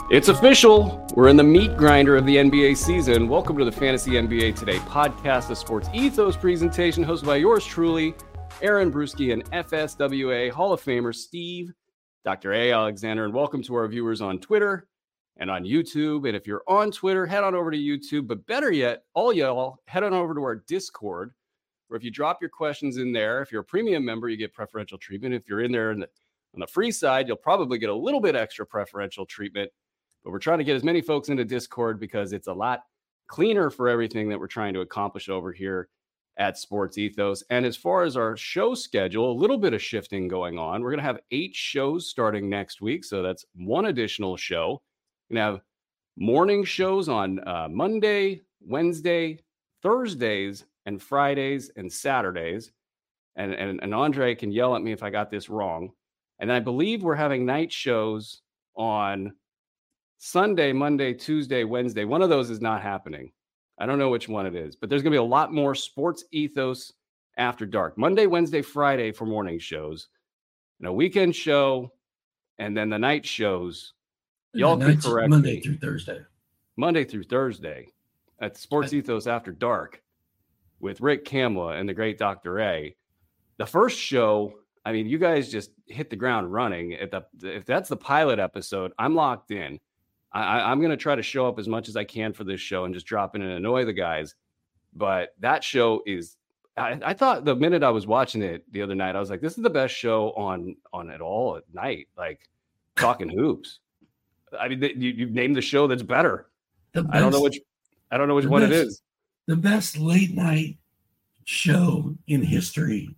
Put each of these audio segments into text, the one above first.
It's official. We're in the meat grinder of the NBA season. Welcome to the Fantasy NBA Today podcast, a sports ethos presentation hosted by yours truly, Aaron Bruski, and FSWA Hall of Famer Steve, Dr. A. Alexander. And welcome to our viewers on Twitter and on YouTube. And if you're on Twitter, head on over to YouTube. But better yet, all y'all, head on over to our Discord, where if you drop your questions in there, if you're a premium member, you get preferential treatment. If you're in there on the free side, you'll probably get a little bit extra preferential treatment. But we're trying to get as many folks into Discord because it's a lot cleaner for everything that we're trying to accomplish over here at Sports Ethos. And as far as our show schedule, a little bit of shifting going on. We're going to have 8 shows starting next week. So that's one additional show. We're going to have morning shows on Monday, Wednesday, Thursdays, and Fridays and Saturdays. And Andre can yell at me if I got this wrong. And I believe we're having night shows on Sunday, Monday, Tuesday, Wednesday. One of those is not happening. I don't know which one it is, but there's going to be a lot more Sports Ethos after dark. Monday, Wednesday, Friday for morning shows, and a weekend show, and then the night shows. Y'all can correct Monday me. through Thursday. Monday through Thursday at Sports Ethos After Dark with Rick Kamla and the great Dr. A. The first show, I mean, you guys just hit the ground running. If that's the pilot episode, I'm locked in. I'm going to try to show up as much as I can for this show and just drop in and annoy the guys. But that show is, I thought the minute I was watching it the other night, I was like, this is the best show on it all at night, like talking hoops. I mean, you named the show that's better. I don't know which one it is. The best late night show in history.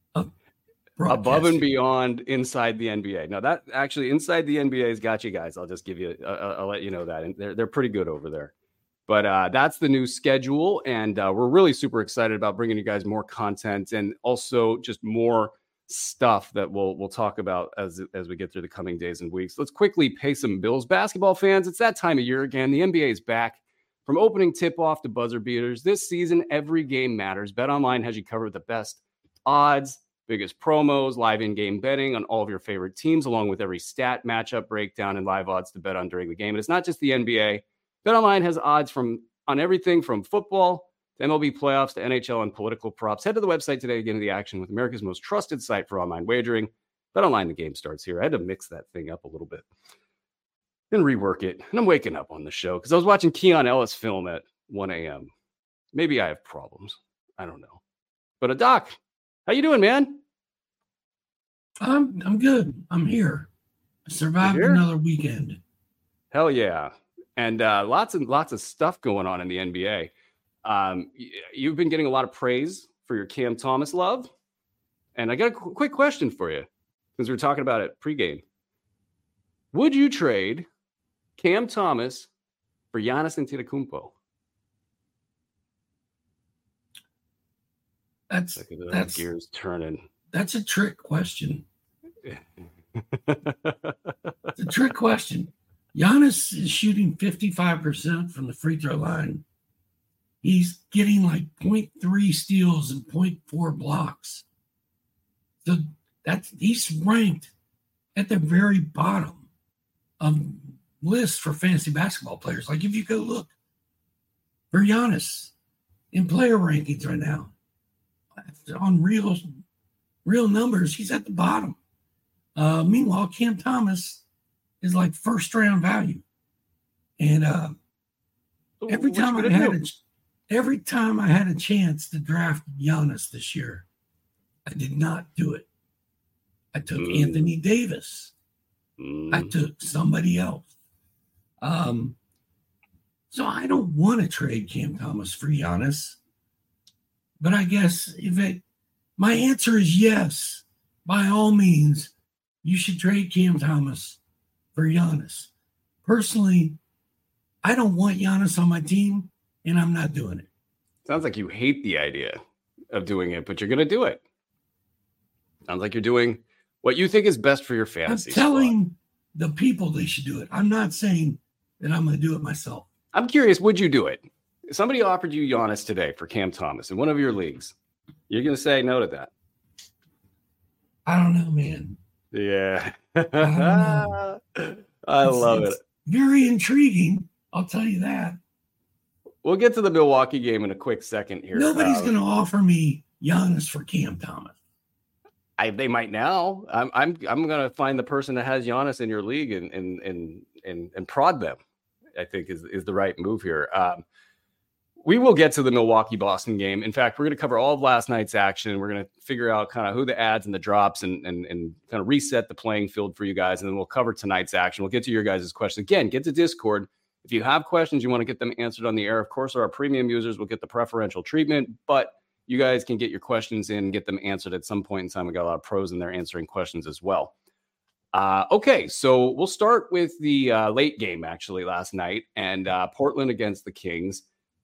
Above and beyond Inside the NBA. Now that actually Inside the NBA's got you guys. I'll just give you, I'll let you know that. And they're pretty good over there. But that's the new schedule. And we're really super excited about bringing you guys more content and also just more stuff that we'll talk about as we get through the coming days and weeks. Let's quickly pay some bills. Basketball fans, it's that time of year again. The NBA is back. From opening tip-off to buzzer beaters, this season, every game matters. BetOnline has you covered with the best odds, biggest promos, live in-game betting on all of your favorite teams, along with every stat, matchup breakdown, and live odds to bet on during the game. And it's not just the NBA. BetOnline has odds on everything from football to MLB playoffs to NHL and political props. Head to the website today to get into the action with America's most trusted site for online wagering. BetOnline, the game starts here. I had to mix that thing up a little bit and rework it. And I'm waking up on the show because I was watching Keon Ellis film at 1 a.m. Maybe I have problems. I don't know. But Doc, how you doing, man? I'm good. I'm here. I survived another weekend. Hell yeah. And lots of stuff going on in the NBA. You've been getting a lot of praise for your Cam Thomas love. And I got a quick question for you, because we were talking about it pregame. Would you trade Cam Thomas for Giannis Antetokounmpo? That's gears turning. That's a trick question. It's a trick question. Giannis is shooting 55% from the free throw line. He's getting like 0.3 steals and 0.4 blocks. So he's ranked at the very bottom of lists for fantasy basketball players. Like if you go look for Giannis in player rankings right now, on real numbers, he's at the bottom. Meanwhile, Cam Thomas is like first round value. And every time I had a chance to draft Giannis this year, I did not do it. I took Anthony Davis. I took somebody else. So I don't want to trade Cam Thomas for Giannis. But I guess my answer is yes. By all means, you should trade Cam Thomas for Giannis. Personally, I don't want Giannis on my team, and I'm not doing it. Sounds like you hate the idea of doing it, but you're going to do it. Sounds like you're doing what you think is best for your fantasy. I'm telling the people they should do it. I'm not saying that I'm going to do it myself. I'm curious, would you do it? If somebody offered you Giannis today for Cam Thomas in one of your leagues, you're going to say no to that? I don't know, man. Yeah. I love it. very intriguing. I'll tell you that. We'll get to the Milwaukee game in a quick second here. Nobody's going to offer me Giannis for Cam Thomas. They might now. I'm going to find the person that has Giannis in your league and prod them. I think is the right move here. We will get to the Milwaukee-Boston game. In fact, we're going to cover all of last night's action. We're going to figure out kind of who the adds and the drops and kind of reset the playing field for you guys. And then we'll cover tonight's action. We'll get to your guys' questions. Again, get to Discord. If you have questions, you want to get them answered on the air. Of course, our premium users will get the preferential treatment, but you guys can get your questions in and get them answered at some point in time. We got a lot of pros in there answering questions as well. Okay, so we'll start with the late game, actually, last night, and Portland against the Kings.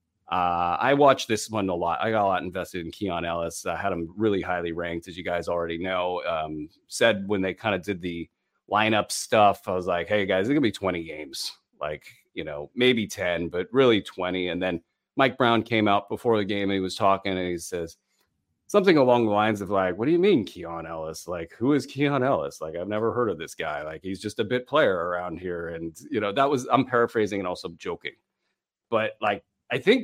I watched this one a lot. I got a lot invested in Keon Ellis. I had him really highly ranked, as you guys already know. Said when they kind of did the lineup stuff, I was like, hey, guys, it's going to be 20 games. Like, maybe 10, but really 20. And then Mike Brown came out before the game and he was talking and he says something along the lines of like, what do you mean Keon Ellis? Like, who is Keon Ellis? Like, I've never heard of this guy. Like, he's just a bit player around here. And, I'm paraphrasing and also joking. But like, I think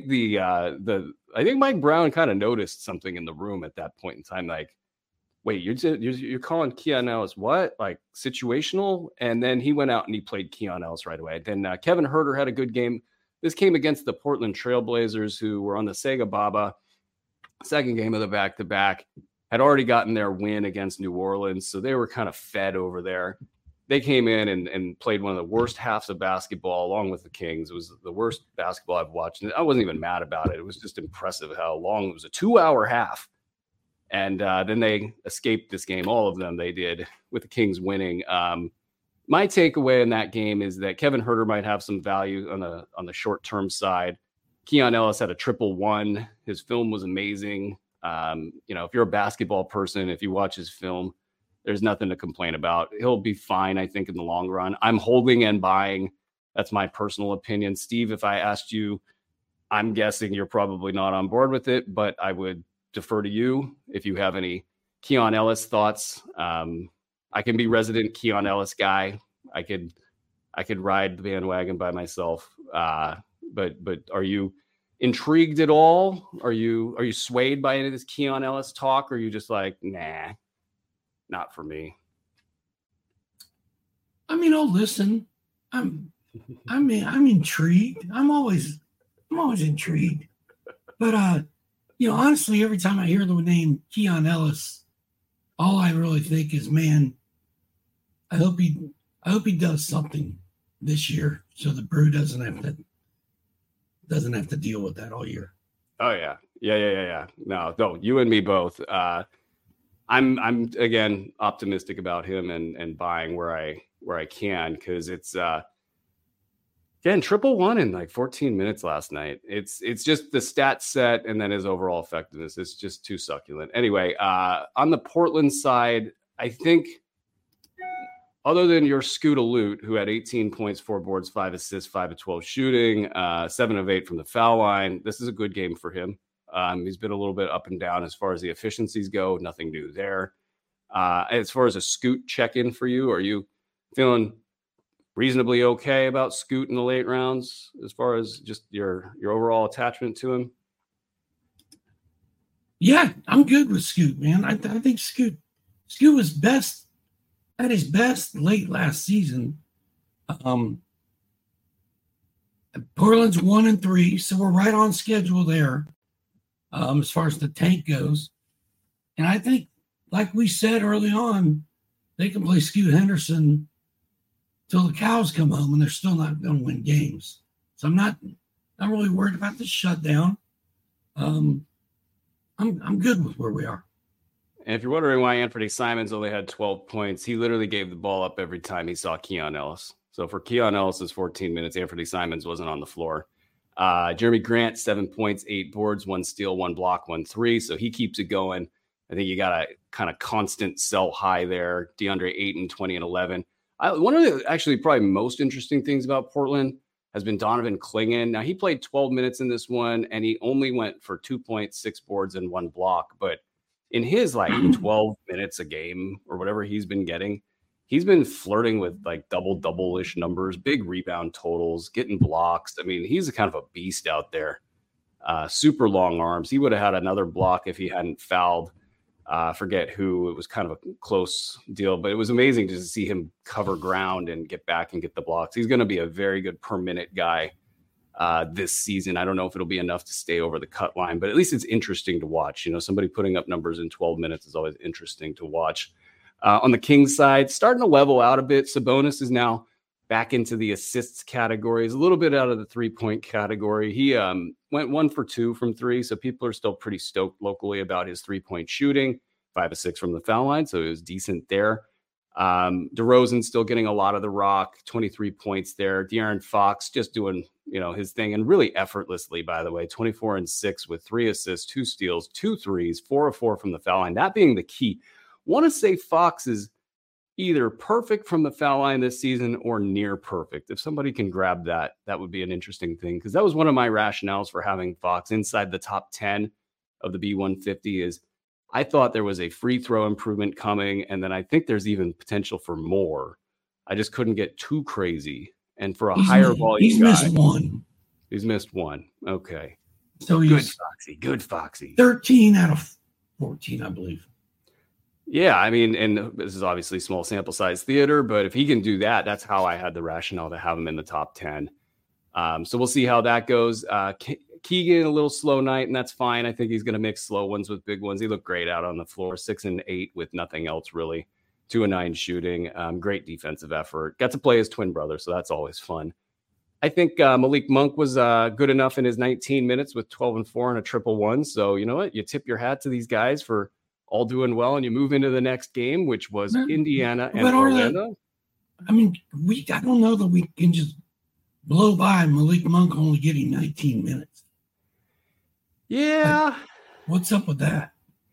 I think Mike Brown kind of noticed something in the room at that point in time. Like, wait, you're calling Keon Ellis what? Like situational? And then he went out and he played Keon Ellis right away. Then Kevin Huerter had a good game. This came against the Portland Trailblazers, who were on the Sega Baba, second game of the back-to-back, had already gotten their win against New Orleans, so they were kind of fed over there. They came in and played one of the worst halves of basketball along with the Kings. It was the worst basketball I've watched. And I wasn't even mad about it. It was just impressive how long it was. A 2-hour half. And then they escaped this game. All of them they did, with the Kings winning. My takeaway in that game is that Kevin Huerter might have some value on the short-term side. Keon Ellis had a 1-1. His film was amazing. If you're a basketball person, if you watch his film, there's nothing to complain about. He'll be fine, I think, in the long run. I'm holding and buying. That's my personal opinion. Steve, if I asked you, I'm guessing you're probably not on board with it, but I would defer to you if you have any Keon Ellis thoughts. I can be resident Keon Ellis guy. I could ride the bandwagon by myself. But are you intrigued at all? Are you swayed by any of this Keon Ellis talk? Or are you just like, nah, not for me? I mean, I'll listen. I'm intrigued. I'm always intrigued. But honestly, every time I hear the name Keon Ellis, all I really think is, man, I hope he does something this year so the Brew doesn't have to deal with that all year. Oh yeah. No, you and me both. I'm again optimistic about him and buying where I can, because it's again 1-1 in like 14 minutes last night. It's just the stat set and then his overall effectiveness. It's just too succulent. Anyway, on the Portland side, I think other than your Scoot Alute, who had 18 points, 4 boards, 5 assists, 5 of 12 shooting, 7 of 8 from the foul line, this is a good game for him. He's been a little bit up and down as far as the efficiencies go. Nothing new there. As far as a Scoot check-in for you, are you feeling reasonably okay about Scoot in the late rounds as far as just your overall attachment to him? Yeah, I'm good with Scoot, man. I think Scoot was at his best late last season. Portland's 1-3, so we're right on schedule there as far as the tank goes. And I think, like we said early on, they can play Scoot Henderson till the cows come home, and they're still not going to win games. So I'm not really worried about the shutdown. I'm good with where we are. And if you're wondering why Anthony Simons only had 12 points, he literally gave the ball up every time he saw Keon Ellis. So for Keon Ellis's 14 minutes, Anthony Simons wasn't on the floor. Jeremy Grant, 7 points, 8 boards, 1 steal, 1 block, 1 3. So he keeps it going. I think you got a kind of constant sell high there. DeAndre Ayton, 20 and 11. One of the actually probably most interesting things about Portland has been Donovan Clingan. Now, he played 12 minutes in this one, and he only went for 2 points, 6 boards, and 1 block. But in his 12 minutes a game or whatever he's been getting, he's been flirting with like double-ish numbers, big rebound totals, getting blocks. I mean, he's a kind of a beast out there. Super long arms. He would have had another block if he hadn't fouled. Forget who. It was kind of a close deal, but it was amazing to see him cover ground and get back and get the blocks. He's going to be a very good per minute guy this season. I don't know if it'll be enough to stay over the cut line, but at least it's interesting to watch. You know, somebody putting up numbers in 12 minutes is always interesting to watch. On the Kings side, starting to level out a bit. Sabonis is now back into the assists category. He's a little bit out of the 3-point category. He went 1 for 2 from 3, so people are still pretty stoked locally about his 3-point shooting. 5 of 6 from the foul line, so it was decent there. DeRozan still getting a lot of the rock, 23 points there. De'Aaron Fox just doing, you know, his thing, and really effortlessly, by the way, 24 and 6 with 3 assists, 2 steals, 2 threes, 4 of 4 from the foul line. That being the key. Want to say Fox is either perfect from the foul line this season or near perfect. If somebody can grab that, that would be an interesting thing, because that was one of my rationales for having Fox inside the top 10 of the B150 is I thought there was a free throw improvement coming, and then I think there's even potential for more. I just couldn't get too crazy. And for a higher volume he's guy, missed one. He's missed one. Okay. So he's good Foxy. 13 out of 14, I believe. Yeah, I mean, and this is obviously small sample size theater, but if he can do that, that's how I had the rationale to have him in the top 10. So we'll see how that goes. Keegan, a little slow night, and that's fine. I think he's going to mix slow ones with big ones. He looked great out on the floor, 6 and 8 with nothing else really. 2 and 9 shooting. Great defensive effort. Got to play his twin brother, so that's always fun. I think Malik Monk was good enough in his 19 minutes with 12 and 4 and a 111. So you know what? You tip your hat to these guys for all doing well, and you move into the next game, which was Indiana and Orlando. I mean, I don't know that we can just blow by Malik Monk only getting 19 minutes. Yeah. Like, what's up with that?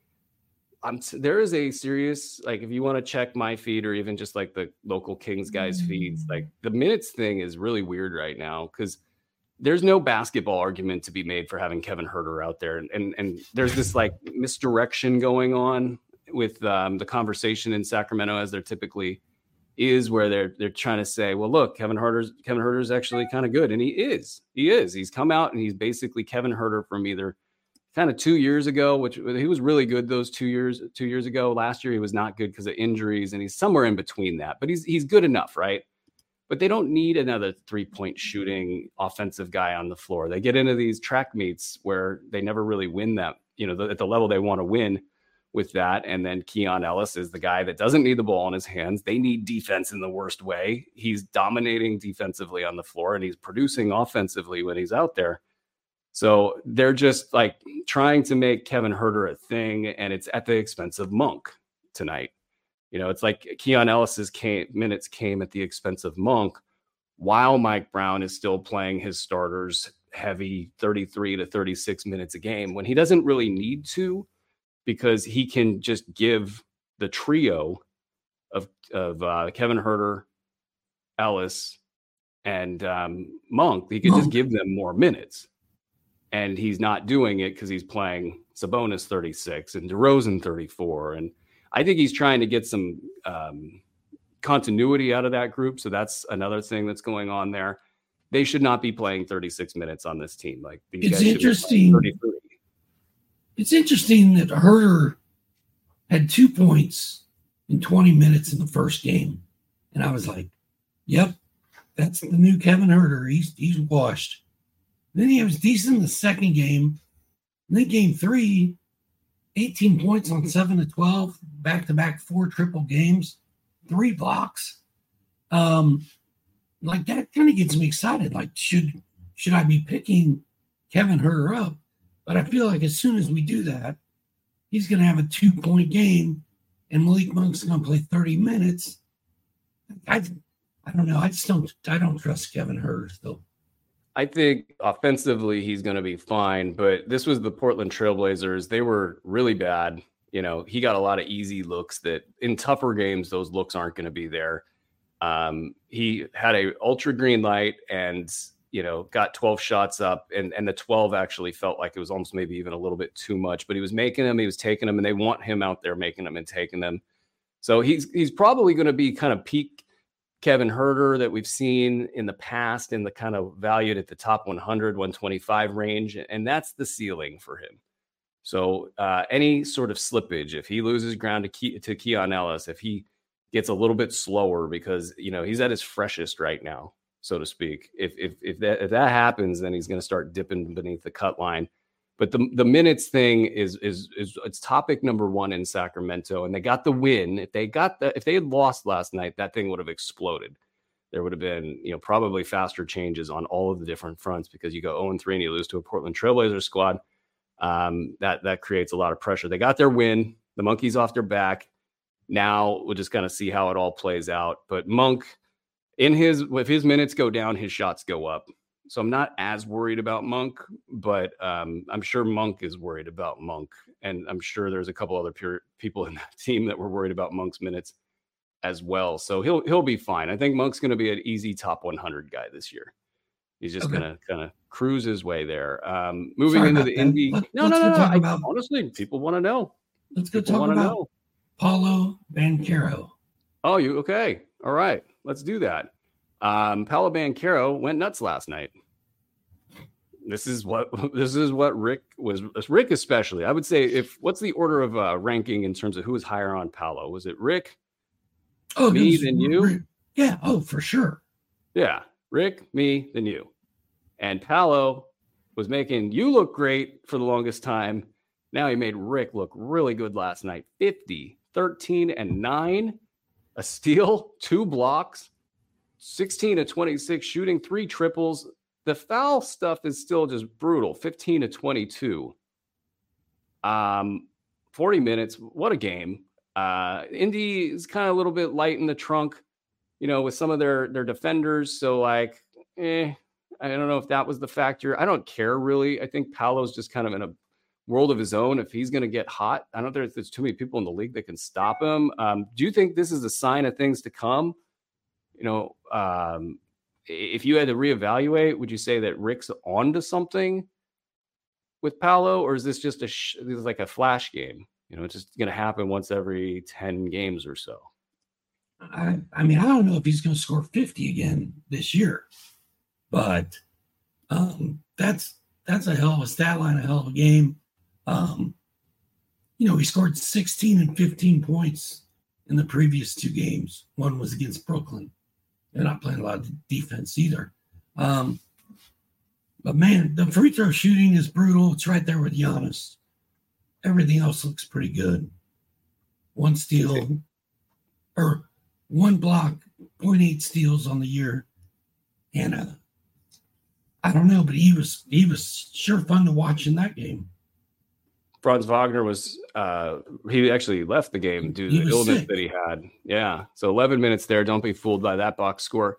There is a serious, like, if you want to check my feed or even just like the local Kings guys feeds, like the minutes thing is really weird right now because there's no basketball argument to be made for having Kevin Huerter out there. And there's this like misdirection going on with the conversation in Sacramento, as there typically is, where they're trying to say, well, look, Kevin Huerter's actually kind of good. And he is. He's come out and he's basically Kevin Huerter from either kind of 2 years ago, which he was really good those 2 years ago. Last year, he was not good because of injuries, and he's somewhere in between that. But he's good enough, right? But they don't need another 3-point shooting offensive guy on the floor. They get into these track meets where they never really win that, you know, at the level they want to win with that. And then Keon Ellis is the guy that doesn't need the ball in his hands. They need defense in the worst way. He's dominating defensively on the floor, and he's producing offensively when he's out there. So they're just like trying to make Kevin Huerter a thing, and it's at the expense of Monk tonight. You know, it's like Keon Ellis's minutes came at the expense of Monk, while Mike Brown is still playing his starters heavy 33 to 36 minutes a game when he doesn't really need to, because he can just give the trio of Kevin Huerter, Ellis, and Monk. He can just give them more minutes. And he's not doing it because he's playing Sabonis 36 and DeRozan 34. And I think he's trying to get some continuity out of that group. So that's another thing that's going on there. They should not be playing 36 minutes on this team. Like, these it's guys interesting. It's interesting that Huerter had 2 points in 20 minutes in the first game. And I was like, yep, that's the new Kevin Huerter. He's washed. Then he was decent in the second game. And then game 3, 18 points on 7 to 12, back-to-back 4 triple games, 3 blocks. Like, that kind of gets me excited. Like, should I be picking Kevin Huerter up? But I feel like as soon as we do that, he's going to have a 2-point game, and Malik Monk's going to play 30 minutes. I don't know. I don't trust Kevin Huerter still. I think offensively he's going to be fine, but this was the Portland Trailblazers. They were really bad. You know, he got a lot of easy looks that in tougher games, those looks aren't going to be there. He had a ultra green light and, you know, got 12 shots up, and the 12 actually felt like it was almost maybe even a little bit too much, but he was making them, he was taking them, and they want him out there making them and taking them. So he's probably going to be kind of peak Kevin Huerter that we've seen in the past, in the kind of valued at the top 100, 125 range. And that's the ceiling for him. So any sort of slippage, if he loses ground to Keon Ellis, if he gets a little bit slower because, he's at his freshest right now, so to speak. If that happens, then he's going to start dipping beneath the cut line. But the minutes thing is it's topic number one in Sacramento, and they got the win. If they had lost last night, that thing would have exploded. There would have been, probably faster changes on all of the different fronts, because you go 0-3 and you lose to a Portland Trailblazers squad. That creates a lot of pressure. They got their win. The monkey's off their back. Now we'll just kind of see how it all plays out. But Monk, if his minutes go down, his shots go up. So I'm not as worried about Monk, but I'm sure Monk is worried about Monk. And I'm sure there's a couple other people in that team that were worried about Monk's minutes as well. So he'll be fine. I think Monk's going to be an easy top 100 guy this year. He's just going to kind of cruise his way there. Moving into the Indy. No. Honestly, people want to know. Let's go talk about Paolo Banchero. Oh, okay. All right. Let's do that. Paolo Banchero went nuts last night. This is what Rick especially. I would say, what's the order of ranking in terms of who was higher on Paolo? Was it Rick? Oh, me, then you? Rick. Yeah. Oh, for sure. Yeah. Rick, me, then you. And Paolo was making you look great for the longest time. Now he made Rick look really good last night. 50, 13, and 9. A steal, 2 blocks, 16 to 26 shooting, 3 triples. The foul stuff is still just brutal. 15 to 22. 40 minutes. What a game. Indy is kind of a little bit light in the trunk, with some of their defenders. So I don't know if that was the factor. I don't care really. I think Paolo's just kind of in a world of his own. If he's going to get hot, I don't think there's too many people in the league that can stop him. Do you think this is a sign of things to come? If you had to reevaluate, would you say that Rick's onto something with Paolo, or is this just like a flash game? It's just going to happen once every 10 games or so. I don't know if he's going to score 50 again this year, but that's a hell of a stat line, a hell of a game. He scored 16 and 15 points in the previous 2 games. One was against Brooklyn. They're not playing a lot of defense either. But man, the free throw shooting is brutal. It's right there with Giannis. Everything else looks pretty good. 1 steal or 1 block, 0.8 steals on the year. And I don't know, but he was sure fun to watch in that game. Franz Wagner was he actually left the game due to the illness that he had. Yeah. So 11 minutes there. Don't be fooled by that box score.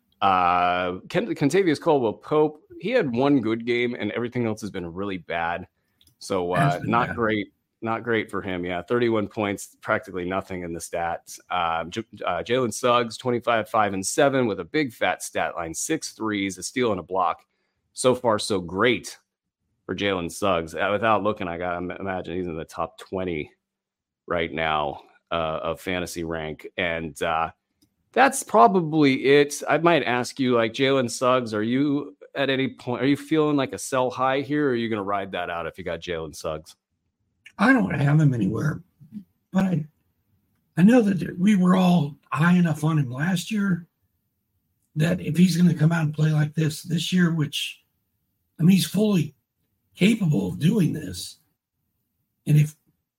Kentavious Caldwell-Pope, he had 1 good game and everything else has been really bad. So not great for him. Yeah. 31 points, practically nothing in the stats. Jalen Suggs, 25, 5, and 7 with a big fat stat line, 6 threes, a steal and a block. So far, so great for Jalen Suggs. Without looking, I got to imagine he's in the top 20 right now of fantasy rank. And that's probably it. I might ask you, like, Jalen Suggs, are you at any point, are you feeling like a sell high here, or are you going to ride that out if you got Jalen Suggs? I don't have him anywhere, but I know that we were all high enough on him last year that if he's going to come out and play like this year, which, he's fully capable of doing this. And if,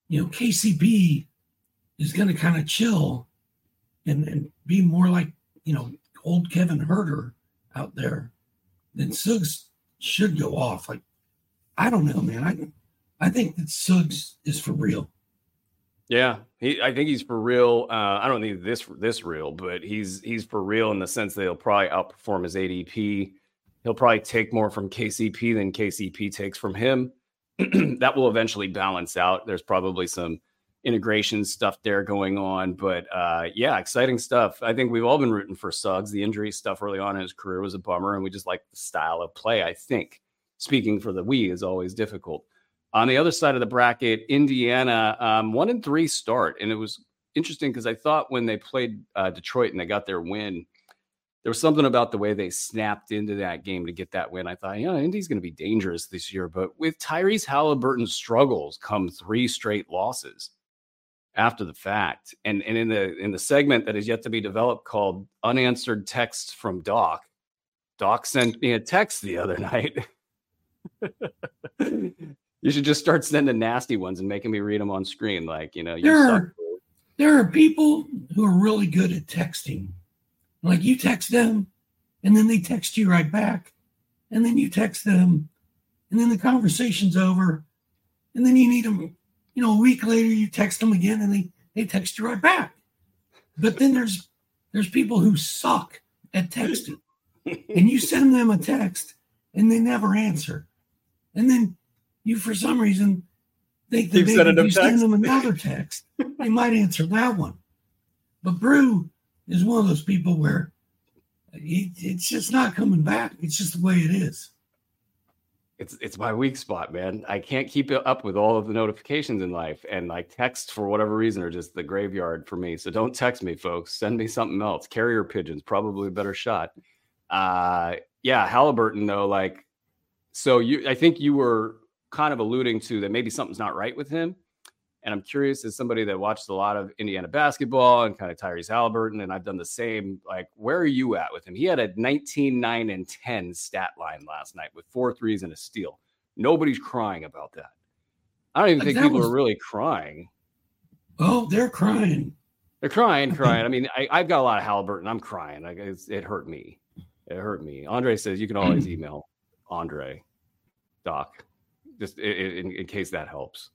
KCP is going to kind of chill and be more like, old Kevin Huerter out there, then Suggs should go off. Like, I don't know, man. I think that Suggs is for real. Yeah, I think he's for real. I don't think this real, but he's for real in the sense that he'll probably outperform his ADP. He'll probably take more from KCP than KCP takes from him. That will eventually balance out. There's probably some integration stuff there going on, but yeah, exciting stuff. I think we've all been rooting for Suggs. The injury stuff early on in his career was a bummer, and we just like the style of play. I think speaking for the we is always difficult. On the other side of the bracket, Indiana, 1-3 start, and it was interesting because I thought when they played Detroit and they got their win, there was something about the way they snapped into that game to get that win. I thought, Indy's going to be dangerous this year. But with Tyrese Halliburton's struggles come 3 straight losses after the fact. And in the segment that is yet to be developed called Unanswered Texts from Doc sent me a text the other night. You should just start sending nasty ones and making me read them on screen. Like, there are people who are really good at texting. Like you text them and then they text you right back. And then you text them and then the conversation's over. And then you need them, a week later you text them again and they text you right back. But then there's people who suck at texting. And you send them a text and they never answer. And then you, for some reason, think that if you send them another text, they might answer that one. But Brew is one of those people where it's just not coming back. It's just the way it is. It's my weak spot, man. I can't keep it up with all of the notifications in life, and like texts for whatever reason are just the graveyard for me. So don't text me, folks. Send me something else. Carrier pigeons, probably a better shot. Halliburton though, I think you were kind of alluding to that maybe something's not right with him. And I'm curious, as somebody that watched a lot of Indiana basketball and kind of Tyrese Halliburton, and I've done the same, like, where are you at with him? He had a 19, 9, and 10 stat line last night with 4 threes and a steal. Nobody's crying about that. I don't even think people are really crying. Oh, they're crying. They're crying. I mean, I've got a lot of Halliburton. I'm crying. It hurt me. It hurt me. Andre says you can always email Andre, Doc, just in case that helps.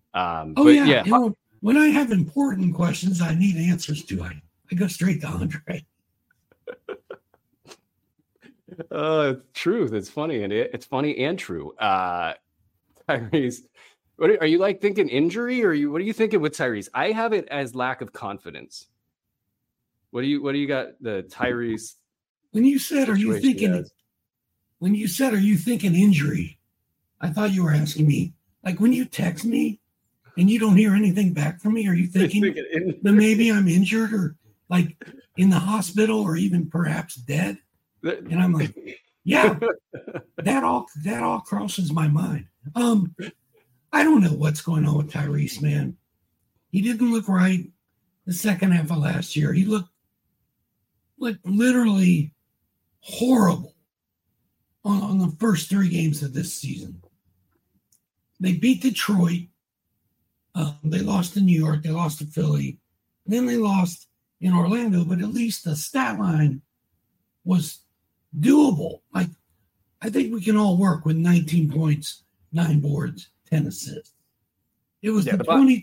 When I have important questions I need answers to, I go straight to Andre. Truth. It's funny, and it's funny and true. Tyrese, are you like thinking injury, or what are you thinking with Tyrese? I have it as lack of confidence. What do you got the Tyrese? When you said, are you thinking injury? I thought you were asking me, like, when you text me and you don't hear anything back from me, are you thinking that maybe I'm injured or like in the hospital or even perhaps dead? And I'm like, yeah, that all crosses my mind. I don't know what's going on with Tyrese, man. He didn't look right the second half of last year. He looked literally horrible on the first 3 games of this season. They beat Detroit. They lost to New York. They lost to Philly. Then they lost in Orlando, but at least the stat line was doable. Like, I think we can all work with 19 points, 9 boards, 10 assists. It was the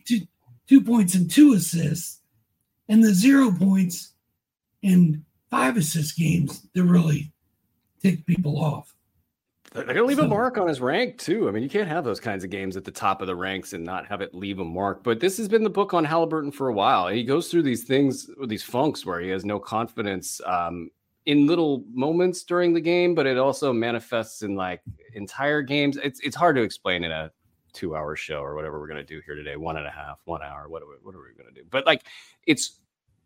22 points and 2 assists and the 0 points and 5 assist games that really ticked people off. They're going to leave a mark on his rank, too. I mean, you can't have those kinds of games at the top of the ranks and not have it leave a mark. But this has been the book on Halliburton for a while. He goes through these things, these funks where he has no confidence in little moments during the game, but it also manifests in like entire games. It's hard to explain in a 2-hour show or whatever we're going to do here today, 1.5, 1 hour, what are we going to do? But like, it's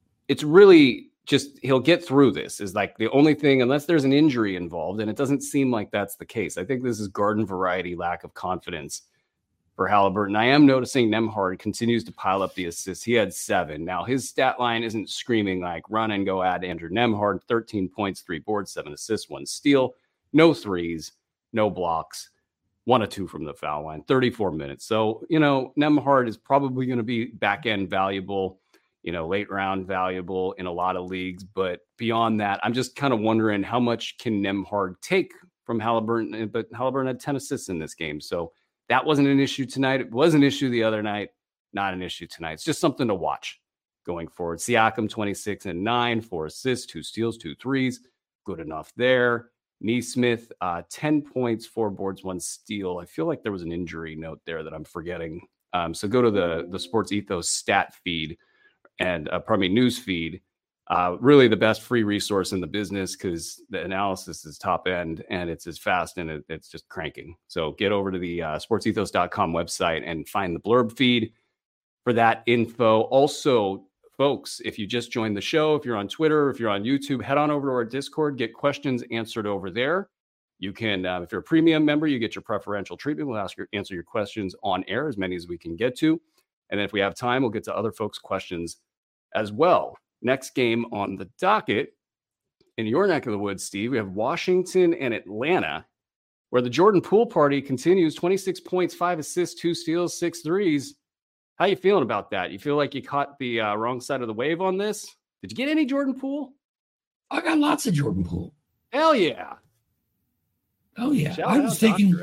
really just, he'll get through this is like the only thing, unless there's an injury involved. And it doesn't seem like that's the case. I think this is garden variety lack of confidence for Halliburton. I am noticing Nembhard continues to pile up the assists. He had 7. Now his stat line isn't screaming like run and go at Andrew Nembhard. 13 points, 3 boards, 7 assists, 1 steal, no threes, no blocks, 1 of 2 from the foul line, 34 minutes. So, Nembhard is probably going to be back end valuable, late round valuable in a lot of leagues. But beyond that, I'm just kind of wondering how much can Nembhard take from Halliburton? But Halliburton had 10 assists in this game. So that wasn't an issue tonight. It was an issue the other night, not an issue tonight. It's just something to watch going forward. Siakam, 26 and 9, 4 assists, 2 steals, 2 threes. Good enough there. Nesmith, 10 points, 4 boards, 1 steal. I feel like there was an injury note there that I'm forgetting. So go to the Sports Ethos stat feed and news feed. Really the best free resource in the business because the analysis is top end and it's as fast and it's just cranking. So get over to the sportsethos.com website and find the blurb feed for that info. Also, folks, if you just joined the show, if you're on Twitter, if you're on YouTube, head on over to our Discord, get questions answered over there. You can, if you're a premium member, you get your preferential treatment. We'll answer your questions on air, as many as we can get to. And then if we have time, we'll get to other folks' questions as well. Next game on the docket, in your neck of the woods, Steve, we have Washington and Atlanta, where the Jordan Poole party continues. 26 points, 5 assists, 2 steals, 6 threes. How you feeling about that? You feel like you caught the wrong side of the wave on this? Did you get any Jordan Poole? I got lots of Jordan Poole. Hell yeah. Oh yeah. I was taking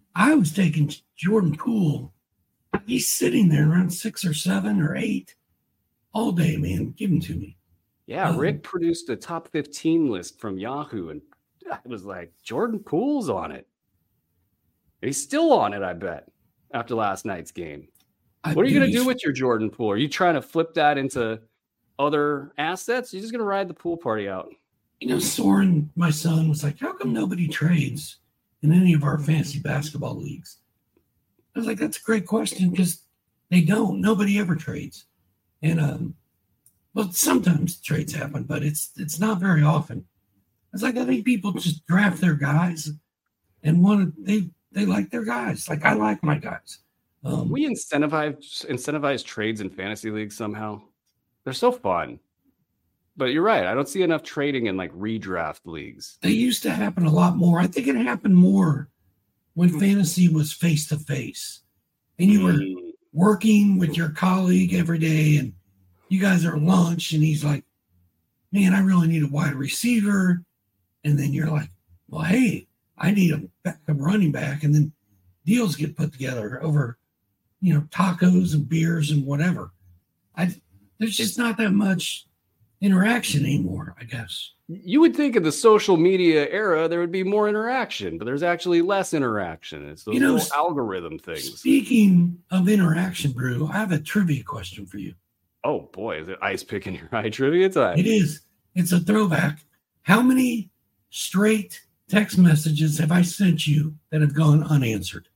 Jordan Poole. He's sitting there around 6 or 7 or 8 all day, man. Give him to me. Yeah, Rick produced a top 15 list from Yahoo, and it was like, Jordan Poole's on it. He's still on it, I bet, after last night's game. What are you going to do with your Jordan Poole? Are you trying to flip that into other assets? You're just going to ride the pool party out? You know, Soren, my son, was like, how come nobody trades in any of our fantasy basketball leagues? I was like, that's a great question, because they don't. Nobody ever trades. And, well, sometimes trades happen, but it's not very often. It's like, I think people just draft their guys and they like their guys. Like, I like my guys. We incentivize trades in fantasy leagues somehow. They're so fun. But you're right. I don't see enough trading in like redraft leagues. They used to happen a lot more. I think it happened more when fantasy was face to face, and you were working with your colleague every day, and you guys are at lunch, and he's like, "Man, I really need a wide receiver," and then you're like, "Well, hey, I need a backup running back," and then deals get put together over, tacos and beers and whatever. There's just not that much interaction anymore, I guess. You would think in the social media era there would be more interaction, but there's actually less interaction. It's those little algorithm things. Speaking of interaction, Brew, I have a trivia question for you. Oh boy, is it ice picking your eye trivia time? It is. It's a throwback. How many straight text messages have I sent you that have gone unanswered?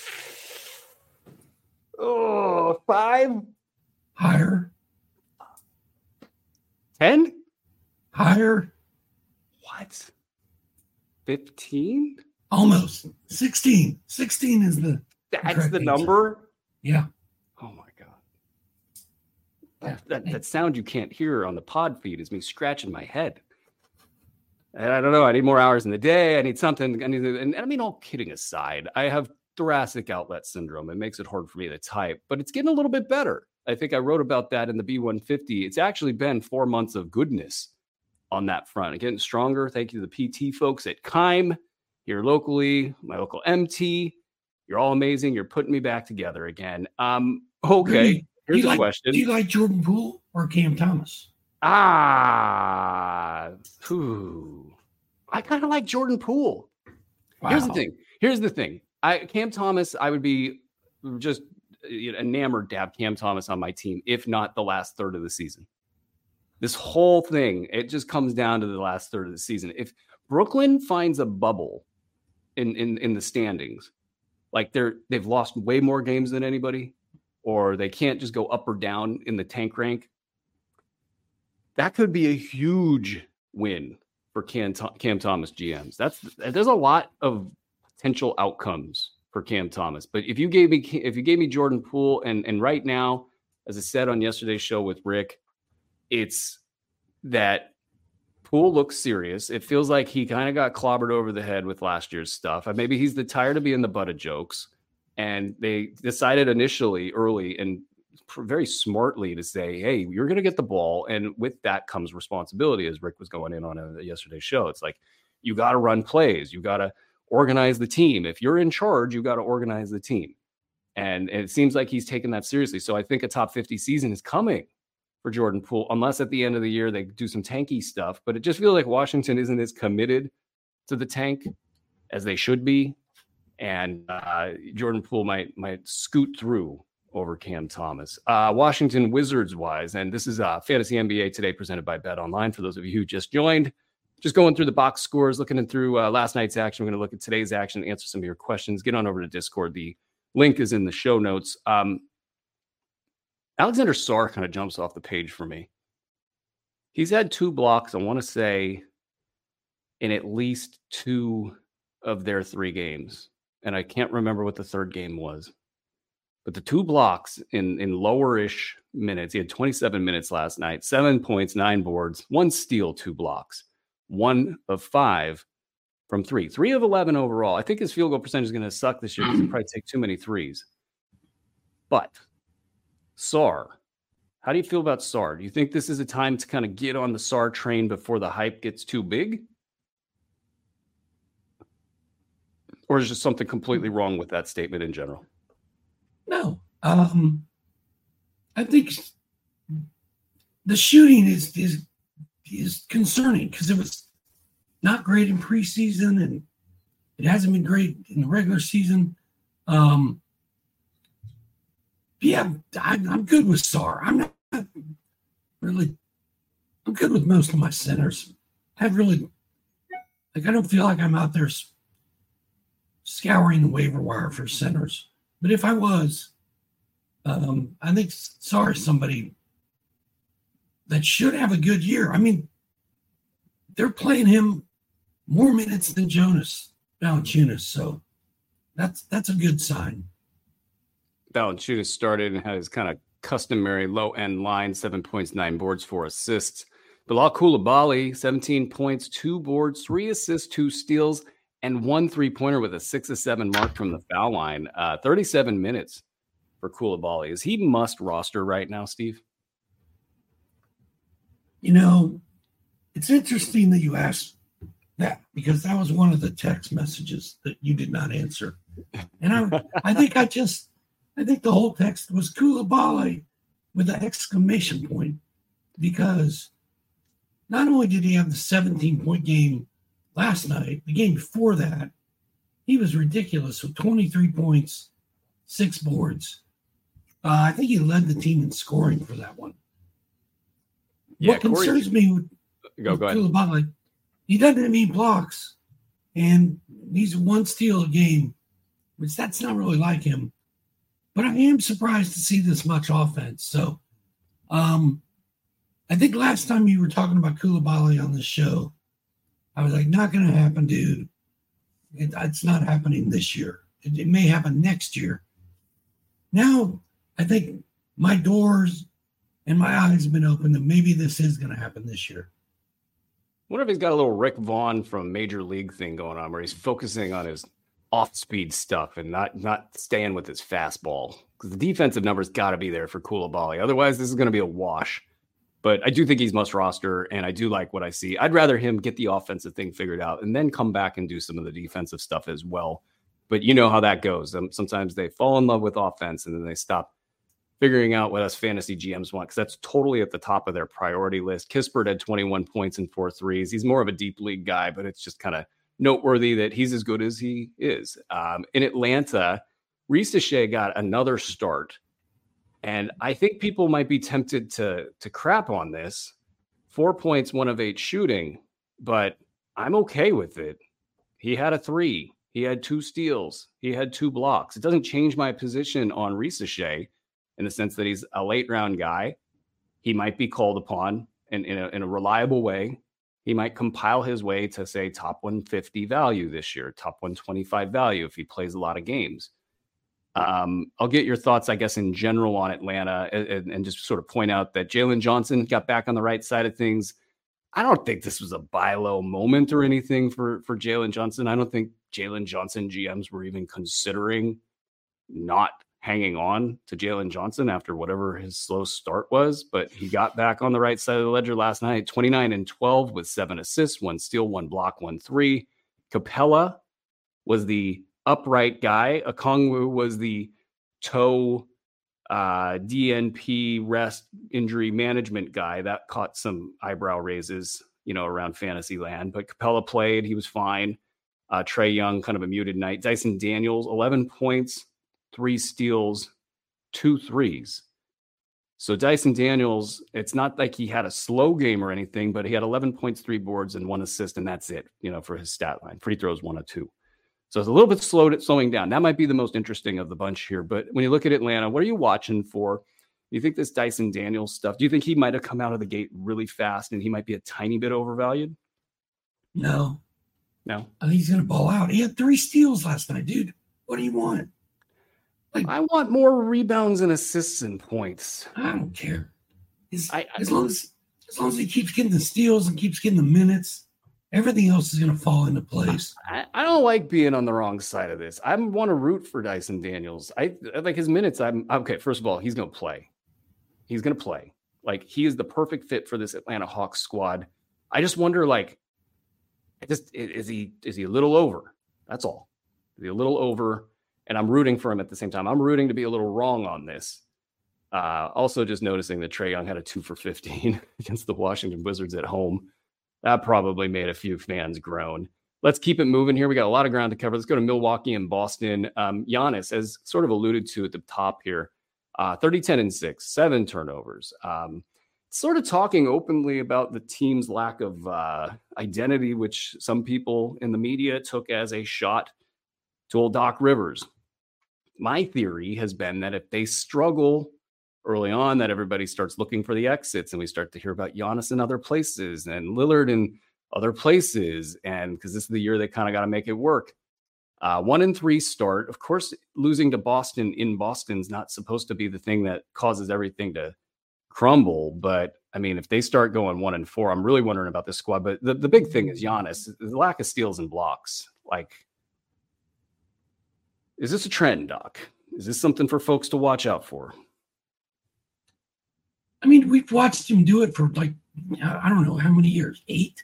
Oh, 5? Higher. 10? Higher. What? 15? Almost. 16. 16 is the That's the number? Answer. Yeah. Oh my God. That sound you can't hear on the pod feed is me scratching my head. And I don't know. I need more hours in the day. I need something. And I mean, all kidding aside, I have thoracic outlet syndrome. It makes it hard for me to type, but it's getting a little bit better. I think I wrote about that in the B150. It's actually been 4 months of goodness on that front. Getting stronger. Thank you to the PT folks at Keim here locally, my local MT. You're all amazing. You're putting me back together again. Okay. Here's the question. Do you like Jordan Poole or Cam Thomas? I kind of like Jordan Poole. Wow. Here's the thing. Cam Thomas, I would be just enamored to have Cam Thomas on my team, if not the last third of the season. This whole thing, it just comes down to the last third of the season. If Brooklyn finds a bubble in the standings, like they've lost way more games than anybody, or they can't just go up or down in the tank rank, that could be a huge win for Cam Thomas GMs. There's a lot of potential outcomes for Cam Thomas. But if you gave me Jordan Poole, and right now, as I said on yesterday's show with Rick, it's that Poole looks serious. It feels like he kind of got clobbered over the head with last year's stuff. Maybe he's tired of being the butt of jokes. And they decided initially early and very smartly to say, hey, you're going to get the ball. And with that comes responsibility, as Rick was going in on yesterday's show. It's like, you got to run plays. You got to organize the team. If you're in charge, you got to organize the team. And it seems like he's taken that seriously. So I think a top 50 season is coming for Jordan Poole, unless at the end of the year they do some tanky stuff. But it just feels like Washington isn't as committed to the tank as they should be. And Jordan Poole might scoot through over Cam Thomas. Washington Wizards wise, and this is Fantasy NBA Today presented by Bet Online. For those of you who just joined, just going through the box scores, looking through last night's action. We're going to look at today's action, answer some of your questions. Get on over to Discord. The link is in the show notes. Alexander Sarr kind of jumps off the page for me. He's had 2 blocks, I want to say, in at least 2 of their 3 games. And I can't remember what the third game was. But the 2 blocks in lower-ish minutes, he had 27 minutes last night, 7 points, 9 boards, 1 steal, 2 blocks, 1 of 5 from 3. 3 of 11 overall. I think his field goal percentage is going to suck this year because he'll probably take too many threes. But Sarr, how do you feel about Sarr? Do you think this is a time to kind of get on the Sarr train before the hype gets too big? Or is just something completely wrong with that statement in general? No. I think the shooting is concerning because it was not great in preseason and it hasn't been great in the regular season. Yeah, I'm good with Sarr. I'm good with most of my centers. I don't feel like I'm out there scouring the waiver wire for centers. But if I was, I think Sarr is somebody that should have a good year. I mean, they're playing him more minutes than Jonas Valanciunas, so that's a good sign. Valanciunas started and had his kind of customary low-end line, 7 points, 9 boards, 4 assists. Bilal Coulibaly, 17 points, 2 boards, 3 assists, 2 steals, and 1 3-pointer with a 6 of 7 mark from the foul line. 37 minutes for Coulibaly. Is he must roster right now, Steve? You know, it's interesting that you asked that because that was one of the text messages that you did not answer. And I think the whole text was Coulibaly with an exclamation point because not only did he have the 17-point game last night, the game before that, he was ridiculous with 23 points, 6 boards. I think he led the team in scoring for that one. Yeah, what concerns me with Coulibaly, he doesn't have any blocks, and he's 1 steal a game, which that's not really like him. But I am surprised to see this much offense. So I think last time you were talking about Coulibaly on the show, I was like, not going to happen, dude. It's not happening this year. It may happen next year. Now, I think my doors and my eyes have been opened that maybe this is going to happen this year. I wonder if he's got a little Rick Vaughn from Major League thing going on where he's focusing on his off-speed stuff and not staying with his fastball. Because the defensive numbers got to be there for Coulibaly. Otherwise, this is going to be a wash. But I do think he's must roster, and I do like what I see. I'd rather him get the offensive thing figured out and then come back and do some of the defensive stuff as well. But you know how that goes. Sometimes they fall in love with offense, and then they stop figuring out what us fantasy GMs want, because that's totally at the top of their priority list. Kispert had 21 points and 4 threes. He's more of a deep league guy, but it's just kind of noteworthy that he's as good as he is. In Atlanta, Reese Shea got another start. And I think people might be tempted to crap on this. 4 points, 1 of 8 shooting, but I'm okay with it. He had a 3. He had 2 steals. He had 2 blocks. It doesn't change my position on Reese Shea in the sense that he's a late round guy. He might be called upon in a reliable way. He might compile his way to, say, top 150 value this year, top 125 value if he plays a lot of games. I'll get your thoughts, I guess, in general on Atlanta and just sort of point out that Jalen Johnson got back on the right side of things. I don't think this was a buy low moment or anything for Jalen Johnson. I don't think Jalen Johnson GMs were even considering not hanging on to Jalen Johnson after whatever his slow start was, but he got back on the right side of the ledger last night, 29 and 12 with 7 assists, 1 steal, 1 block, 1 3. Capella was the upright guy. Okongwu was the toe DNP rest injury management guy. That caught some eyebrow raises, around fantasy land, but Capella played. He was fine. Trae Young, kind of a muted night. Dyson Daniels, 11 points, 3 steals, 2 threes. So Dyson Daniels, it's not like he had a slow game or anything, but he had 11 points, 3 boards, and 1 assist, and that's it, for his stat line. Free throws, 1 of 2. So it's a little bit slowing down. That might be the most interesting of the bunch here. But when you look at Atlanta, what are you watching for? you think this Dyson Daniels stuff, do you think he might have come out of the gate really fast and he might be a tiny bit overvalued? No. No. I think he's going to ball out. He had 3 steals last night, dude. What do you want? I want more rebounds and assists and points. I don't care. As long as he keeps getting the steals and keeps getting the minutes, everything else is going to fall into place. I don't like being on the wrong side of this. I want to root for Dyson Daniels. I like his minutes. Okay. First of all, he's going to play. He's going to play. Like, he is the perfect fit for this Atlanta Hawks squad. I just wonder, like, is he a little over? That's all. Is he a little over? And I'm rooting for him at the same time. I'm rooting to be a little wrong on this. Also, just noticing that Trae Young had a 2 for 15 against the Washington Wizards at home. That probably made a few fans groan. Let's keep it moving here. We got a lot of ground to cover. Let's go to Milwaukee and Boston. Giannis, as sort of alluded to at the top here, 30, 10, and 6, 7 turnovers. Sort of talking openly about the team's lack of identity, which some people in the media took as a shot to old Doc Rivers. My theory has been that if they struggle early on, that everybody starts looking for the exits and we start to hear about Giannis in other places and Lillard in other places. And because this is the year they kind of got to make it work. 1-3 start. Of course, losing to Boston in Boston is not supposed to be the thing that causes everything to crumble. But I mean, if they start going 1-4, I'm really wondering about this squad. But the big thing is Giannis, the lack of steals and blocks. Like, is this a trend, Doc? Is this something for folks to watch out for? I mean, we've watched him do it for, like, I don't know how many years, 8.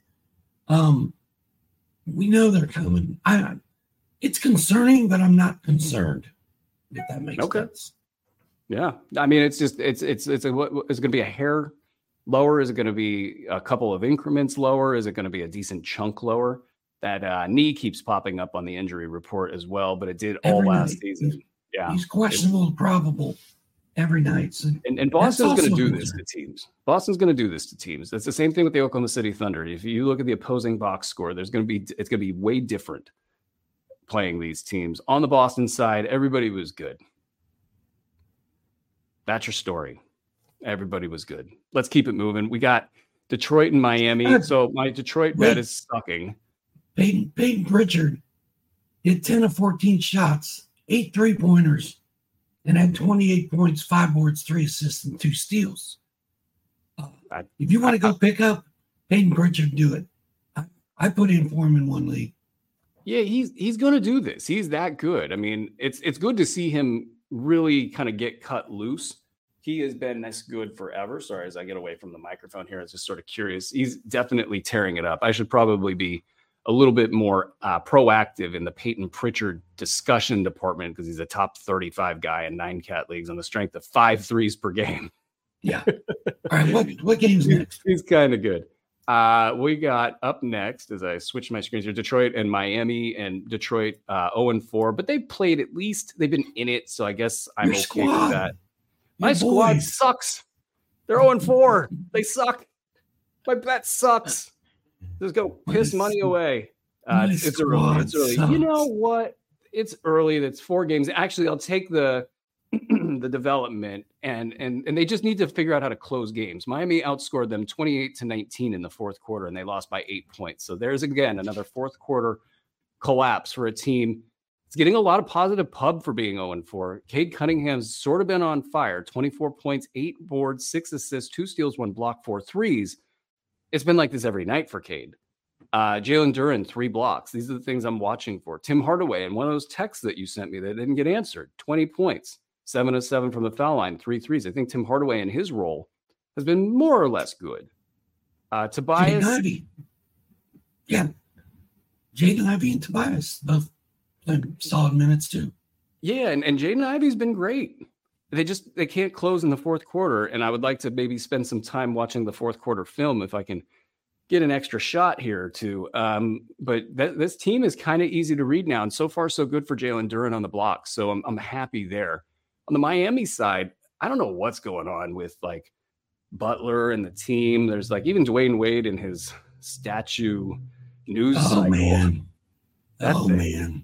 We know they're coming. It's concerning, but I'm not concerned, if that makes sense. Yeah. I mean, it's just, is it going to be a hair lower? Is it going to be a couple of increments lower? Is it going to be a decent chunk lower? That knee keeps popping up on the injury report as well, but it did all last season. He's questionable to probable every night. So and Boston's going to do this to teams. Boston's going to do this to teams. That's the same thing with the Oklahoma City Thunder. If you look at the opposing box score, it's going to be way different playing these teams. On the Boston side, everybody was good. That's your story. Everybody was good. Let's keep it moving. We got Detroit and Miami. So my Detroit bet is sucking. Peyton Pritchard hit 10 of 14 shots, 8 3-pointers, and had 28 points, 5 boards, 3 assists, and 2 steals. If you want to go pick up Peyton Pritchard, do it. I put in for him in one league. Yeah, he's going to do this. He's that good. I mean, it's good to see him really kind of get cut loose. He has been this good forever. Sorry, as I get away from the microphone here, I was just sort of curious. He's definitely tearing it up. I should probably be a little bit more proactive in the Peyton Pritchard discussion department because he's a top 35 guy in 9-cat leagues on the strength of 5 threes per game. Yeah. All right. What game's next? He's kind of good. We got up next, as I switch my screens here, Detroit and Miami, and Detroit 0-4, but they played at least. They've been in it, so I guess I'm okay with that. My squad sucks. They're 0-4. They suck. My bet sucks. Just go piss money away. It's early. It's early. You know what? It's early. That's 4 games. Actually, I'll take the the development and they just need to figure out how to close games. Miami outscored them 28-19 in the fourth quarter, and they lost by 8 points. So there's again another fourth quarter collapse for a team. It's getting a lot of positive pub for being 0-4. Cade Cunningham's sort of been on fire. 24 points, 8 boards, 6 assists, 2 steals, 1 block, 4 threes. It's been like this every night for Cade. Jalen Duren, 3 blocks. These are the things I'm watching for. Tim Hardaway, and one of those texts that you sent me that didn't get answered, 20 points, 7 of 7 from the foul line, 3 threes. I think Tim Hardaway in his role has been more or less good. Tobias. Jaden Ivey. Yeah. Jaden Ivey and Tobias, both solid minutes too. Yeah, and Jaden Ivey's been great. They can't close in the fourth quarter, and I would like to maybe spend some time watching the fourth quarter film if I can get an extra shot here too. But this team is kind of easy to read now, and so far so good for Jalen Duren on the block. So I'm happy there. On the Miami side, I don't know what's going on with like Butler and the team. There's like even Dwayne Wade in his statue news cycle. Man. Man.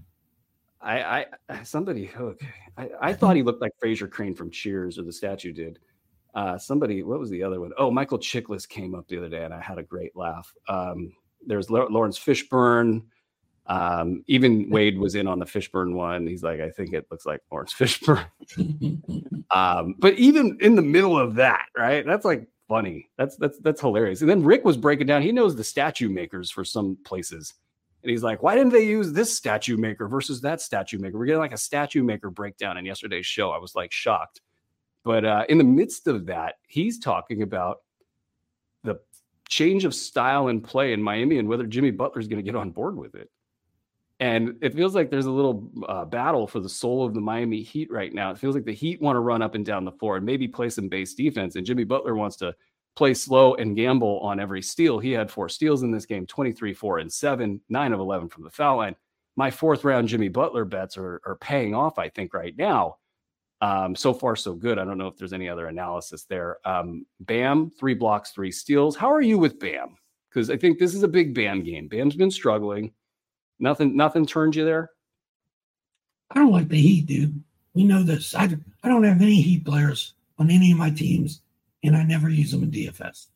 I thought he looked like Fraser Crane from Cheers, or the statue did. Somebody, what was the other one? Oh, Michael Chiklis came up the other day, and I had a great laugh. There's Lawrence Fishburne. Even Wade was in on the Fishburne one. He's like, I think it looks like Lawrence Fishburne. But even in the middle of that, right? That's like funny. That's hilarious. And then Rick was breaking down. He knows the statue makers for some places. And he's like, why didn't they use this statue maker versus that statue maker? We're getting like a statue maker breakdown in yesterday's show. I was like shocked. But in the midst of that, he's talking about the change of style and play in Miami and whether Jimmy Butler is going to get on board with it. And it feels like there's a little battle for the soul of the Miami Heat right now. It feels like the Heat want to run up and down the floor and maybe play some base defense. And Jimmy Butler wants to play slow and gamble on every steal. He had 4 steals in this game, 23, 4, and 7, 9 of 11 from the foul line. My 4th round Jimmy Butler bets are paying off, I think, right now. So far, so good. I don't know if there's any other analysis there. Bam, 3 blocks, 3 steals. How are you with Bam? Because I think this is a big Bam game. Bam's been struggling. Nothing turned you there? I don't like the Heat, dude. We know this. I don't have any Heat players on any of my teams, and I never use them in DFS.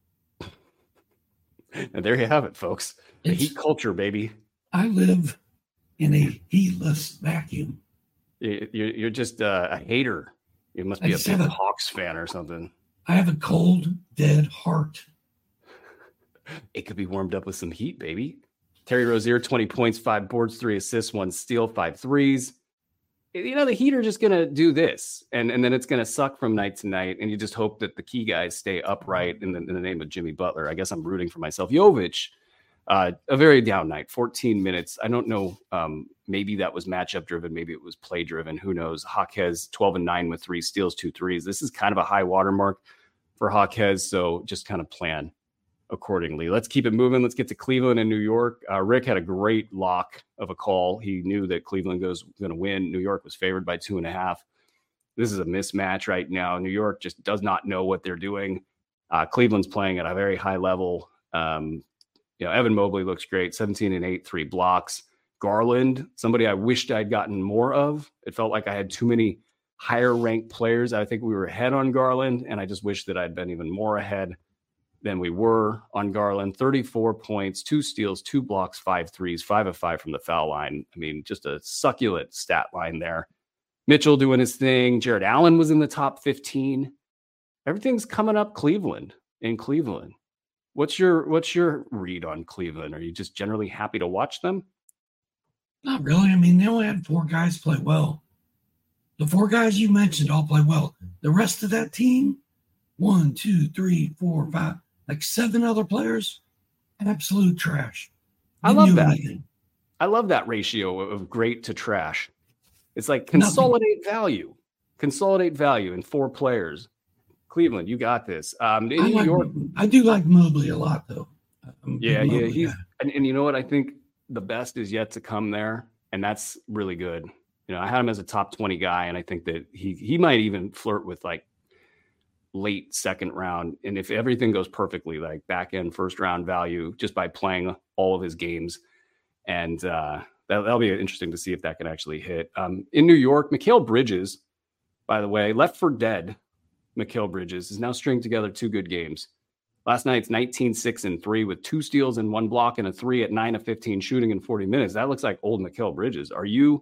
And there you have it, folks. The Heat culture, baby. I live in a heatless vacuum. You're just a hater. You must be a big Hawks fan or something. I have a cold, dead heart. It could be warmed up with some heat, baby. Terry Rozier, 20 points, 5 boards, 3 assists, 1 steal, 5 threes. You know, the Heat are just going to do this, and then it's going to suck from night to night, and you just hope that the key guys stay upright in the name of Jimmy Butler. I guess I'm rooting for myself. Jovic, a very down night, 14 minutes. I don't know. Maybe that was matchup driven. Maybe it was play driven. Who knows? Jaquez, 12 and 9 with 3 steals, 2 threes. This is kind of a high watermark for Jaquez, so just kind of plan accordingly. Let's keep it moving. Let's get to Cleveland and New York. Rick had a great lock of a call. He knew that Cleveland was going to win. New York was favored by 2.5. This is a mismatch right now. New York just does not know what they're doing. Cleveland's playing at a very high level. Evan Mobley looks great. 17 and 8, 3 blocks. Garland, somebody I wished I'd gotten more of. It felt like I had too many higher ranked players. I think we were ahead on Garland, and I just wish that I'd been even more ahead than we were on Garland. 34 points, 2 steals, 2 blocks, 5 threes, 5 of 5 from the foul line. I mean, just a succulent stat line there. Mitchell doing his thing. Jared Allen was in the top 15. Everything's coming up in Cleveland. What's your read on Cleveland? Are you just generally happy to watch them? Not really. I mean, they only had 4 guys play well. The 4 guys you mentioned all play well. The rest of that team, 1, 2, 3, 4, 5, like 7 other players, absolute trash. I love that. I love that ratio of great to trash. It's like consolidate value in 4 players. Cleveland, you got this. In New York, I do like Mobley a lot, though. Yeah. He's and you know what? I think the best is yet to come there, and that's really good. You know, I had him as a top 20 guy, and I think that he might even flirt with like late second round, and if everything goes perfectly, like back end first round value just by playing all of his games, and that'll be interesting to see if that can actually hit. In New York, Mikal Bridges, by the way, left for dead. Mikal Bridges is now stringing together 2 good games. Last night's 19, 6, and 3 with 2 steals and 1 block and a 3 at 9 of 15 shooting in 40 minutes. That looks like old Mikal Bridges. Are you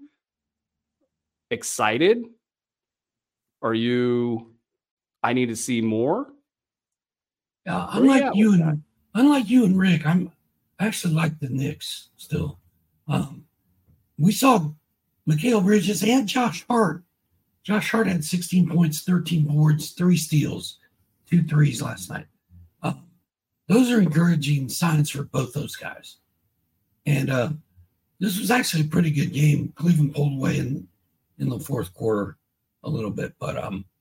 excited? Are you, I need to see more? Unlike you and Rick, I actually like the Knicks still. We saw Mikal Bridges and Josh Hart. Josh Hart had 16 points, 13 boards, 3 steals, 2 threes last night. Those are encouraging signs for both those guys. And this was actually a pretty good game. Cleveland pulled away in the fourth quarter a little bit. But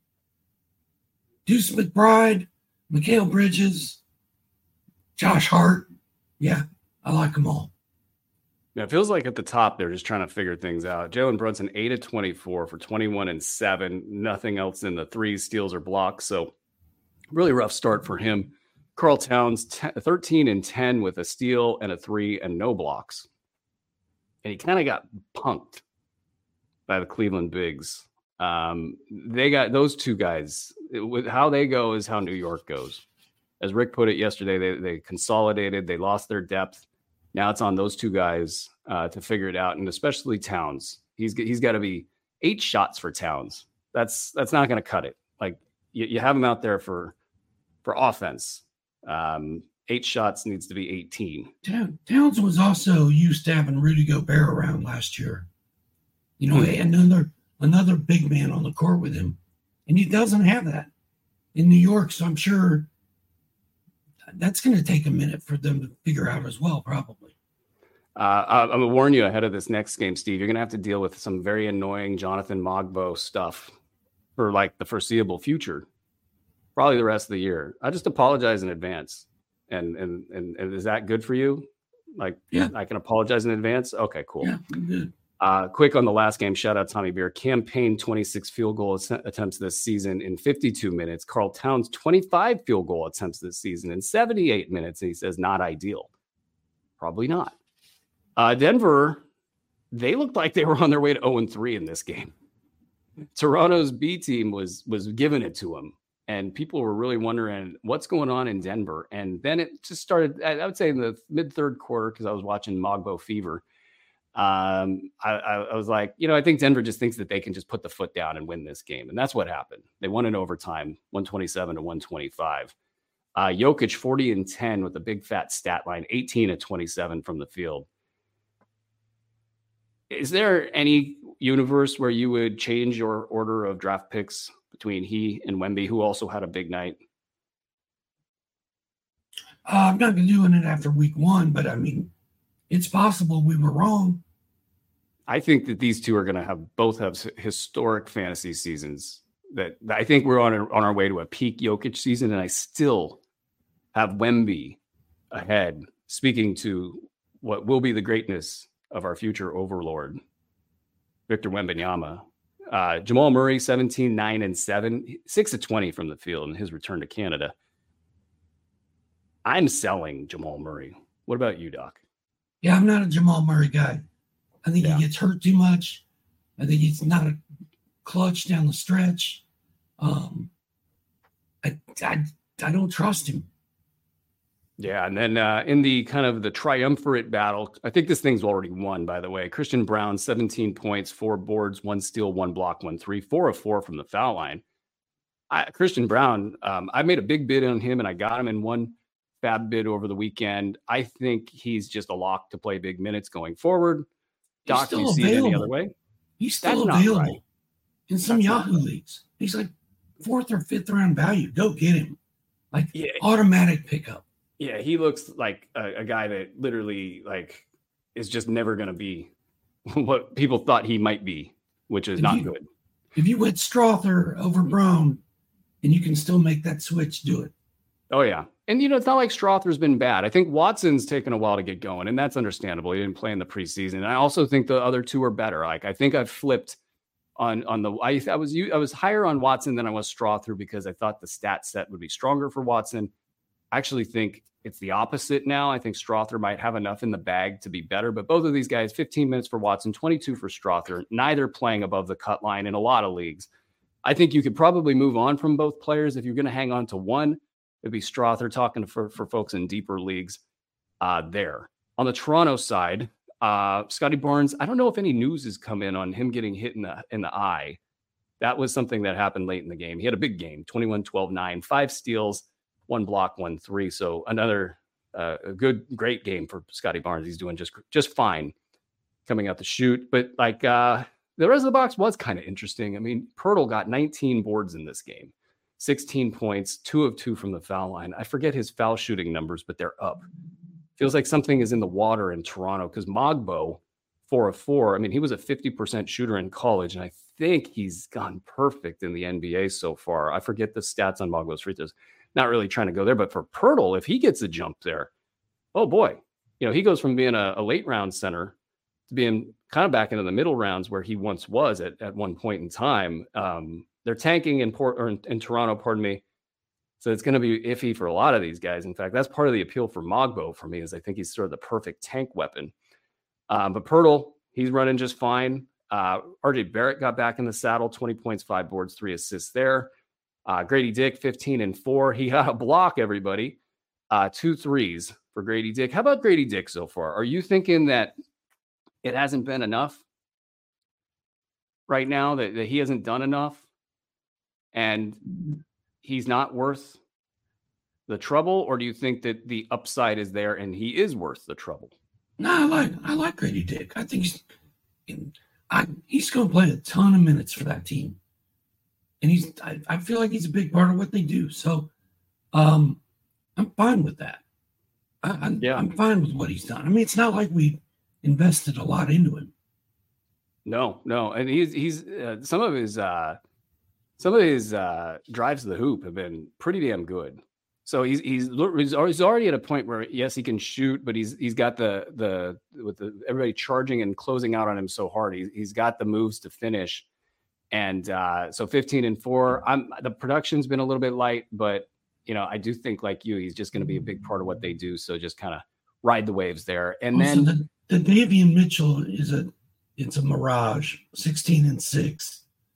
Deuce McBride, Mikal Bridges, Josh Hart, yeah, I like them all. Yeah, it feels like at the top they're just trying to figure things out. Jalen Brunson, 8 of 24 for 21 and 7. Nothing else in the threes, steals, or blocks. So really rough start for him. Karl Towns, 13 and 10 with a steal and a 3 and no blocks. And he kind of got punked by the Cleveland Bigs. They got those 2 guys. with how they go is how New York goes. As Rick put it yesterday, they consolidated, they lost their depth. Now it's on those two guys to figure it out, and especially Towns. He's got to be 8 shots for Towns. That's not going to cut it. Like you have him out there for offense. 8 shots needs to be 18. Towns was also used to having Rudy Gobert around last year. Another big man on the court with him, and he doesn't have that in New York. So I'm sure that's going to take a minute for them to figure out as well, probably. I'm going to warn you ahead of this next game, Steve. You're going to have to deal with some very annoying Jonathan Mogbo stuff for like the foreseeable future, probably the rest of the year. I just apologize in advance. And is that good for you? Like, yeah, I can apologize in advance. Okay, cool. Yeah, good. Quick on the last game, shout out Tommy Beer. Campaign 26 field goal attempts this season in 52 minutes. Karl Towns 25 field goal attempts this season in 78 minutes. And he says not ideal. Probably not. Denver, they looked like they were on their way to 0-3 in this game. Toronto's B team was giving it to them. And people were really wondering what's going on in Denver. And then it just started, I would say in the mid-third quarter, because I was watching Mogbo Fever. I was like, I think Denver just thinks that they can just put the foot down and win this game. And that's what happened. They won in overtime, 127-125. Jokic 40-10 with a big fat stat line, 18-27 from the field. Is there any universe where you would change your order of draft picks between he and Wemby, who also had a big night? I'm not going to do it after week 1, but I mean, it's possible we were wrong. I think that these two are going to both have historic fantasy seasons. That I think we're on our way to a peak Jokic season, and I still have Wemby ahead, speaking to what will be the greatness of our future overlord, Victor Wembanyama. Jamal Murray, 17, 9, and 7, 6-20 from the field in his return to Canada. I'm selling Jamal Murray. What about you, Doc? Yeah, I'm not a Jamal Murray guy. I think he gets hurt too much. I think he's not a clutch down the stretch. I don't trust him. Yeah, and then in the kind of the triumvirate battle, I think this thing's already won, by the way. Christian Braun, 17 points, 4 boards, 1 steal, 1 block, 1 3, 4 of 4 from the foul line. Christian Braun, I made a big bid on him, and I got him in one fab bid over the weekend. I think he's just a lock to play big minutes going forward. Doc, do you see it any other way? He's still available in some Yahoo leagues. He's like 4th or 5th round value. Go get him. Automatic pickup. Yeah, he looks like a guy that literally is just never going to be what people thought he might be, which is not good. If you went Strother over Braun and you can still make that switch, do it. Oh, yeah. And, it's not like Strother's been bad. I think Watson's taken a while to get going, and that's understandable. He didn't play in the preseason. And I also think the other two are better. I think I've flipped on the – I was higher on Watson than I was Strother because I thought the stat set would be stronger for Watson. I actually think it's the opposite now. I think Strother might have enough in the bag to be better, but both of these guys, 15 minutes for Watson, 22 for Strother, neither playing above the cut line in a lot of leagues. I think you could probably move on from both players. If you're going to hang on to one, it'd be Strother, talking for folks in deeper leagues there. On the Toronto side, Scotty Barnes, I don't know if any news has come in on him getting hit in the eye. That was something that happened late in the game. He had a big game, 21, 12, 9, 5 steals, 1 block, 1 3. So another great game for Scotty Barnes. He's doing just fine coming out the shoot. But the rest of the box was kind of interesting. I mean, Poeltl got 19 boards in this game, 16 points, 2 of 2 from the foul line. I forget his foul shooting numbers, but they're up. Feels like something is in the water in Toronto because Mogbo, 4 of 4. I mean, he was a 50% shooter in college, and I think he's gone perfect in the NBA so far. I forget the stats on Mogbo's free throws. Not really trying to go there, but for Poeltl, if he gets a jump there, oh boy, he goes from being a late round center to being kind of back into the middle rounds where he once was at one point in time. They're tanking in Toronto, pardon me. So it's going to be iffy for a lot of these guys. In fact, that's part of the appeal for Mogbo for me, is I think he's sort of the perfect tank weapon. But Poeltl, he's running just fine. RJ Barrett got back in the saddle, 20 points, 5 boards, 3 assists there. Grady Dick, 15-4. He got a block, everybody. 2 threes for Grady Dick. How about Grady Dick so far? Are you thinking that it hasn't been enough right now, that he hasn't done enough and he's not worth the trouble? Or do you think that the upside is there and he is worth the trouble? No, I like Grady Dick. I think he's going to play a ton of minutes for that team. And I feel like he's a big part of what they do. So I'm fine with that. I'm fine with what he's done. I mean, it's not like we invested a lot into him. No. And he's some of his drives to the hoop have been pretty damn good. So he's already at a point where, yes, he can shoot, but he's got the everybody charging and closing out on him so hard. He's got the moves to finish. And so 15-4, the production's been a little bit light, but I do think, like you, he's just going to be a big part of what they do. So just kind of ride the waves there. And also, then the Davion Mitchell it's a mirage. 16-6.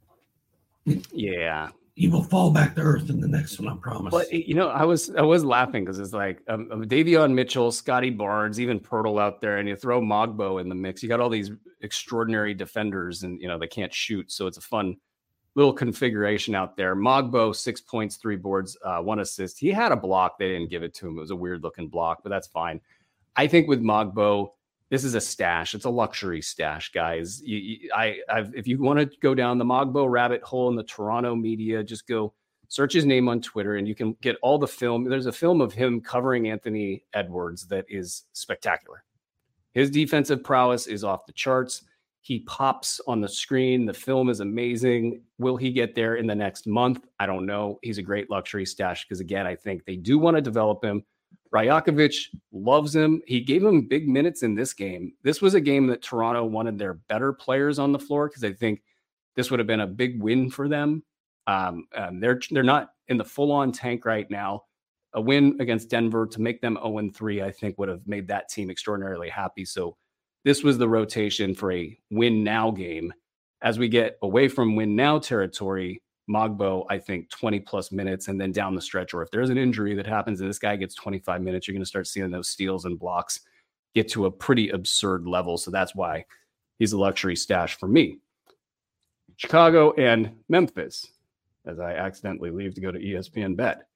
Yeah. He will fall back to earth in the next one, I promise. But I was laughing because it's like Davion Mitchell, Scotty Barnes, even Pirtle out there, and you throw Mogbo in the mix. You got all these extraordinary defenders, and they can't shoot, so it's a fun little configuration out there. Mogbo, 6 points, 3 boards, 1 assist. He had a block; they didn't give it to him. It was a weird looking block, but that's fine. I think with Mogbo, this is a stash. It's a luxury stash, guys. If you want to go down the Mogbo rabbit hole in the Toronto media, just go search his name on Twitter and you can get all the film. There's a film of him covering Anthony Edwards that is spectacular. His defensive prowess is off the charts. He pops on the screen. The film is amazing. Will he get there in the next month? I don't know. He's a great luxury stash because, again, I think they do want to develop him. Rajakovic loves him. He gave him big minutes in this game. This was a game that Toronto wanted their better players on the floor because I think this would have been a big win for them. They're not in the full-on tank right now. A win against Denver to make them 0-3, I think, would have made that team extraordinarily happy. So this was the rotation for a win-now game. As we get away from win-now territory, Mogbo, I think 20+ minutes, and then down the stretch, or if there's an injury that happens and this guy gets 25 minutes, you're going to start seeing those steals and blocks get to a pretty absurd level. So that's why he's a luxury stash for me. Chicago and Memphis, as I accidentally leave to go to ESPN Bet.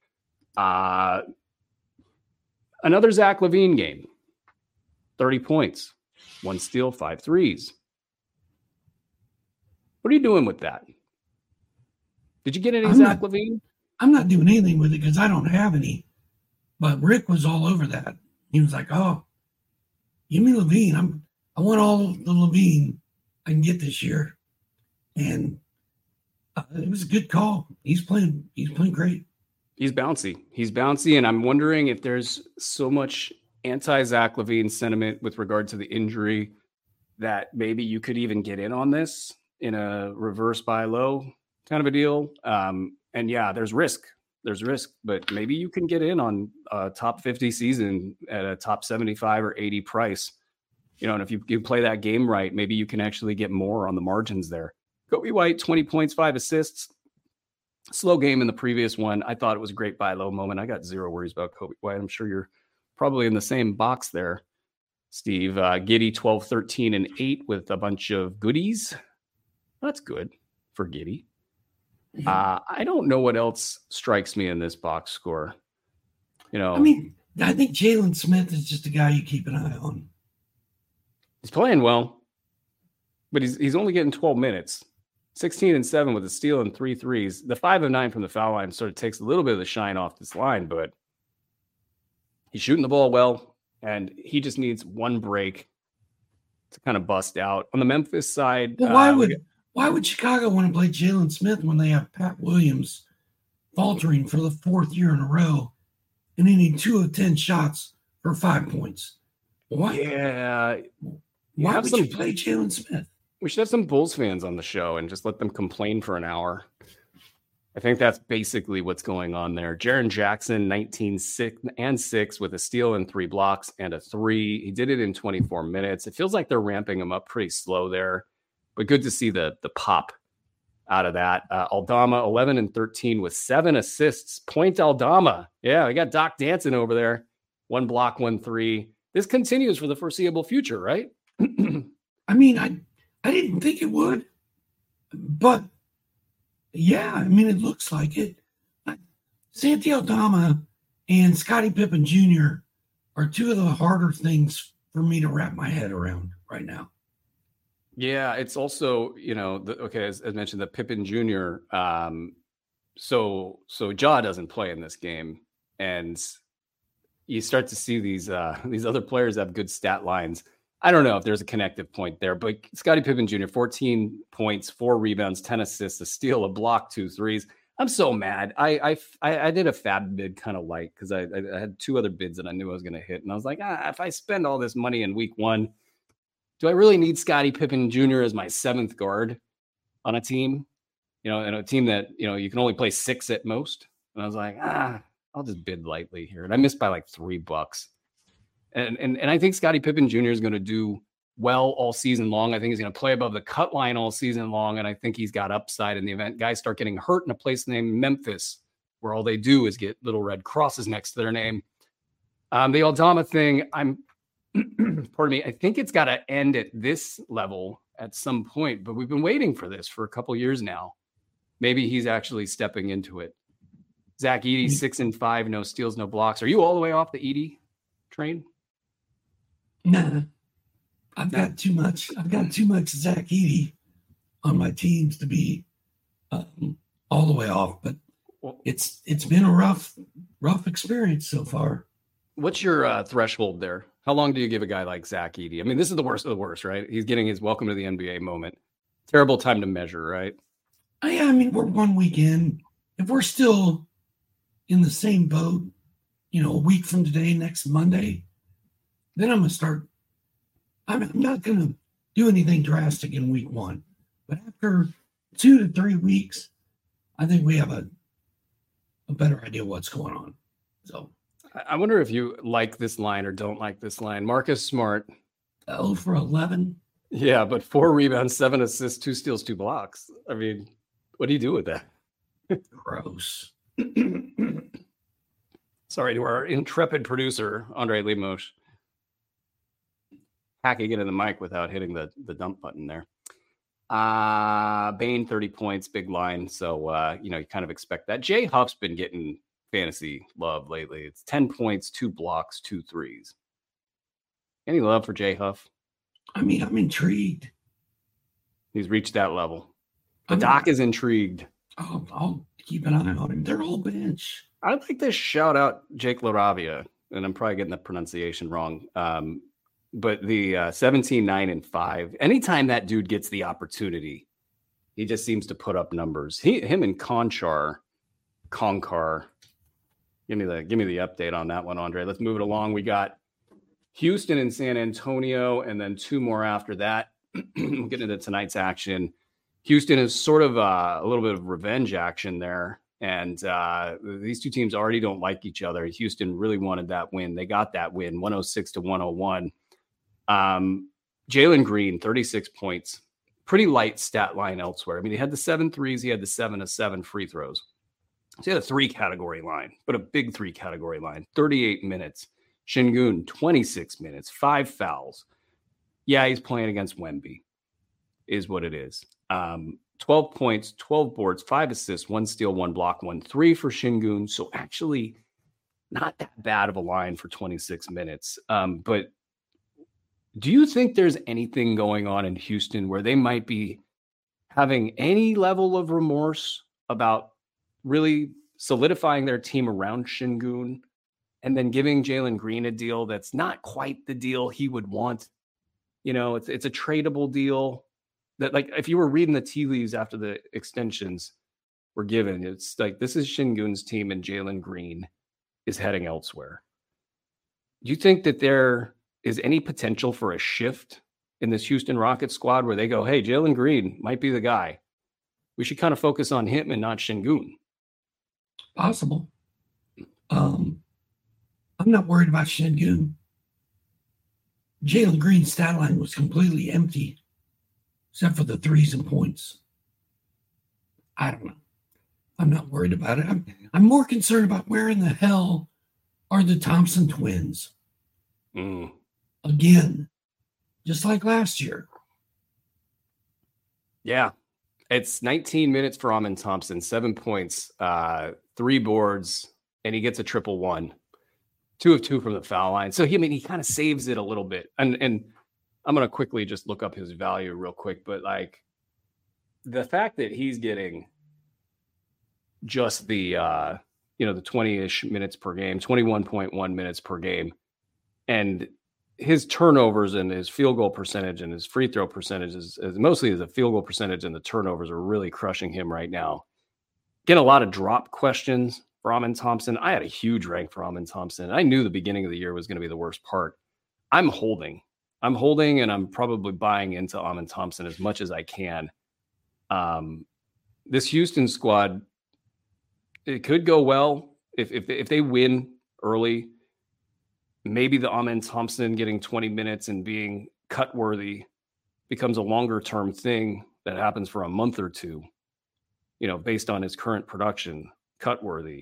Another Zach LaVine game, 30 points, 1 steal, 5 threes. What are you doing with that? Did you get any Zach LaVine? I'm not doing anything with it because I don't have any. But Rick was all over that. He was like, "Oh, give me LaVine. I want all the LaVine I can get this year." And it was a good call. He's playing great. He's bouncy, and I'm wondering if there's so much anti-Zach LaVine sentiment with regard to the injury that maybe you could even get in on this in a reverse buy low kind of a deal. And yeah, there's risk, but maybe you can get in on a top 50 season at a top 75 or 80 price, and if you play that game right, maybe you can actually get more on the margins there. Coby White, 20 points, 5 assists, slow game in the previous one. I thought it was a great buy low moment. I got zero worries about Coby White. I'm sure you're probably in the same box there, Steve. Giddey, 12, 13, and 8 with a bunch of goodies. That's good for Giddey. I don't know what else strikes me in this box score. I mean, I think Jalen Smith is just a guy you keep an eye on. He's playing well, but he's only getting 12 minutes. 16-7 with a steal and 3 threes. The 5 of 9 from the foul line sort of takes a little bit of the shine off this line, but he's shooting the ball well, and he just needs one break to kind of bust out. On the Memphis side, well, why would Chicago want to play Jalen Smith when they have Pat Williams faltering for the 4th year in a row and they need 2 of 10 shots for 5 points? Why? Yeah. Why would you play Jalen Smith? We should have some Bulls fans on the show and just let them complain for an hour. I think that's basically what's going on there. Jaren Jackson, 19-6 with a steal and 3 blocks and a 3. He did it in 24 minutes. It feels like they're ramping him up pretty slow there, but good to see the pop out of that. Aldama, 11 and 13 with 7 assists. Point Aldama. Yeah, we got Doc dancing over there. 1 block, 1 3. This continues for the foreseeable future, right? I mean, I didn't think it would, but yeah, I mean, it looks like it. Santi Aldama and Scottie Pippen Jr. are 2 of the harder things for me to wrap my head around right now. Yeah, it's also, as mentioned, the Pippen Jr. So Ja doesn't play in this game, and you start to see these other players have good stat lines. I don't know if there's a connective point there, but Scottie Pippen Jr., 14 points, 4 rebounds, 10 assists, a steal, a block, 2 threes. I'm so mad. I did a fab bid kind of light because I had 2 other bids that I knew I was going to hit. And I was like, if I spend all this money in week 1, do I really need Scottie Pippen Jr. as my 7th guard on a team? And a team that, you can only play 6 at most. And I was like, I'll just bid lightly here. And I missed by like $3. And I think Scottie Pippen Jr. is going to do well all season long. I think he's going to play above the cut line all season long. And I think he's got upside in the event guys start getting hurt in a place named Memphis, where all they do is get little red crosses next to their name. The Aldama thing, pardon me, I think it's got to end at this level at some point, but we've been waiting for this for a couple years now. Maybe he's actually stepping into it. Zach Edey, 6 and 5, no steals, no blocks. Are you all the way off the Edey train? Nah, I've got too much Zach Edey on my teams to be all the way off. But it's been a rough experience so far. What's your threshold there? How long do you give a guy like Zach Edey? I mean, this is the worst of the worst, right? He's getting his welcome to the NBA moment. Terrible time to measure, right? Yeah, I mean, we're 1 week in. If we're still in the same boat, a week from today, next Monday, then I'm going to start. I'm not going to do anything drastic in week 1. But after 2 to 3 weeks, I think we have a better idea what's going on. So I wonder if you like this line or don't like this line. Marcus Smart. 0 for 11. Yeah, but 4 rebounds, 7 assists, 2 steals, 2 blocks. I mean, what do you do with that? Gross. Sorry to our intrepid producer, Andre Limosh, hacking into the mic without hitting the dump button there. Bane, 30 points, big line. So, you kind of expect that. Jay Huff's been getting fantasy love lately. It's 10 points, 2 blocks, 2 threes. Any love for Jay Huff? I mean, I'm intrigued. He's reached that level. The doc is intrigued. I'll keep an eye on him. Their whole bench. I'd like to shout out Jake LaRavia, and I'm probably getting the pronunciation wrong. But the 17, 9, and 5, anytime that dude gets the opportunity, he just seems to put up numbers. Him and Konkar. Give me the update on that one, Andre. Let's move it along. We got Houston and San Antonio, and then 2 more after that. We'll get into tonight's action. Houston is sort of a little bit of revenge action there. And these 2 teams already don't like each other. Houston really wanted that win. They got that win, 106 to 101. Jalen Green, 36 points. Pretty light stat line elsewhere. I mean, he had the 7 threes. He had the 7 of 7 free throws. So he had a 3-category line, but a big 3-category line. 38 minutes. Şengün, 26 minutes, 5 fouls. Yeah, he's playing against Wemby, is what it is. 12 points, 12 boards, 5 assists, 1 steal, 1 block, 1 3 for Şengün. So actually not that bad of a line for 26 minutes. But do you think there's anything going on in Houston where they might be having any level of remorse about really solidifying their team around Şengün and then giving Jalen Green a deal that's not quite the deal he would want? It's a tradable deal. That, like, if you were reading the tea leaves after the extensions were given, it's like, this is Şengün's team and Jalen Green is heading elsewhere. Do you think that there is any potential for a shift in this Houston Rockets squad where they go, hey, Jalen Green might be the guy. We should kind of focus on him and not Şengün? Possible. I'm not worried about Şengün. Jalen Green's stat line was completely empty, except for the threes and points. I don't know. I'm not worried about it. I'm more concerned about where in the hell are the Thompson twins? Again, just like last year. Yeah. It's 19 minutes for Amen Thompson, 7 points, 3 boards, and he gets a 1-1. 2 of 2 from the foul line. So he kind of saves it a little bit. And I'm going to quickly just look up his value real quick, but like the fact that he's getting just the the 20-ish minutes per game, 21.1 minutes per game, and his turnovers and his field goal percentage and his free throw percentage is mostly the field goal percentage, and the turnovers are really crushing him right now. Getting a lot of drop questions for Amen Thompson. I had a huge rank for Amen Thompson. I knew the beginning of the year was going to be the worst part. I'm holding, and I'm probably buying into Amen Thompson as much as I can. This Houston squad, it could go well if they win early. Maybe the Amen Thompson getting 20 minutes and being cut worthy becomes a longer term thing that happens for a month or two, based on his current production. Cut worthy.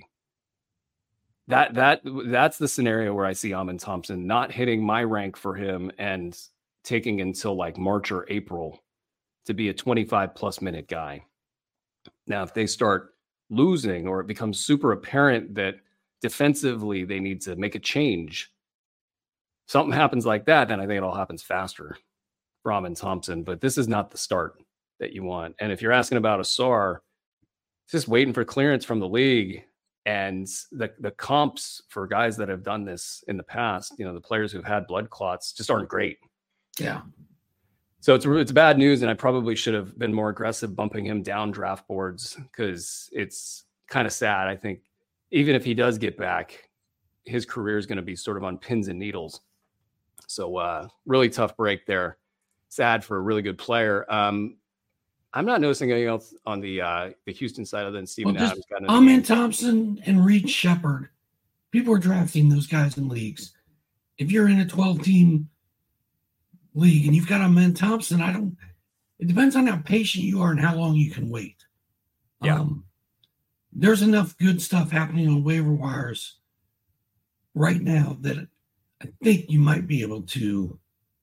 That's the scenario where I see Amen Thompson not hitting my rank for him and taking until like March or April to be a 25 plus minute guy. Now, if they start losing or it becomes super apparent that defensively they need to make a change, something happens like that, then I think it all happens faster for Amen Thompson. But this is not the start that you want. And if you're asking about Ausar, just waiting for clearance from the league, and the comps for guys that have done this in the past, the players who've had blood clots just aren't great. Yeah. So it's bad news, and I probably should have been more aggressive bumping him down draft boards, because it's kind of sad. I think even if he does get back, his career is going to be sort of on pins and needles. So really tough break there. Sad for a really good player. I'm not noticing anything else on the Houston side other than Steven Adams. Amen Thompson and Reed Shepard. People are drafting those guys in leagues. If you're in a 12-team league and you've got Amen Thompson, it depends on how patient you are and how long you can wait. Yeah. There's enough good stuff happening on waiver wires right now that I think you might be able to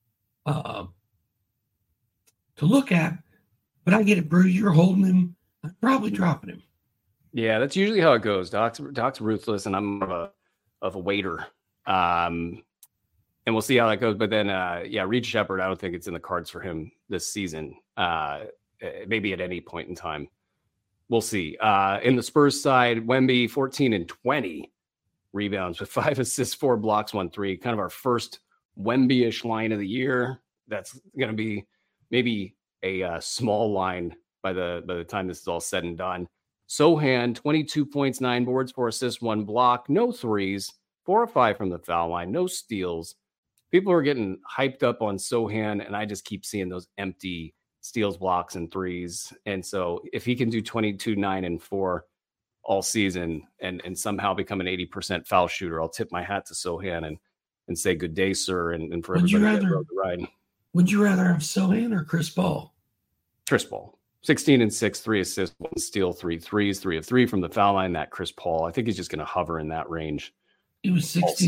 look at. But I get it, Bruce. You're holding him. I'm probably dropping him. Yeah, that's usually how it goes. Doc's ruthless, and I'm more of a waiter. And we'll see how that goes. But then, Reed Shepard, I don't think it's in the cards for him this season. Maybe at any point in time. We'll see. In the Spurs side, Wemby, 14 and 20 rebounds with 5 assists, 4 blocks, 1 3. Kind of our first Wemby-ish line of the year. That's going to be maybe a small line by the time this is all said and done. Sochan, 22 points, 9 boards, 4 assists, 1 block, no threes, 4 or 5 from the foul line, no steals. People are getting hyped up on Sochan, and I just keep seeing those empty steals, blocks, and threes. And so if he can do 22, 9, and 4 all season and somehow become an 80% foul shooter, I'll tip my hat to Sochan and say good day, sir, and for everybody that rode the ride. Would you rather have Sochan or Chris Paul? Chris Paul, 16 and 6, 3 assists, 1 steal, 3 threes, 3 of 3 from the foul line. That Chris Paul, I think he's just going to hover in that range. He was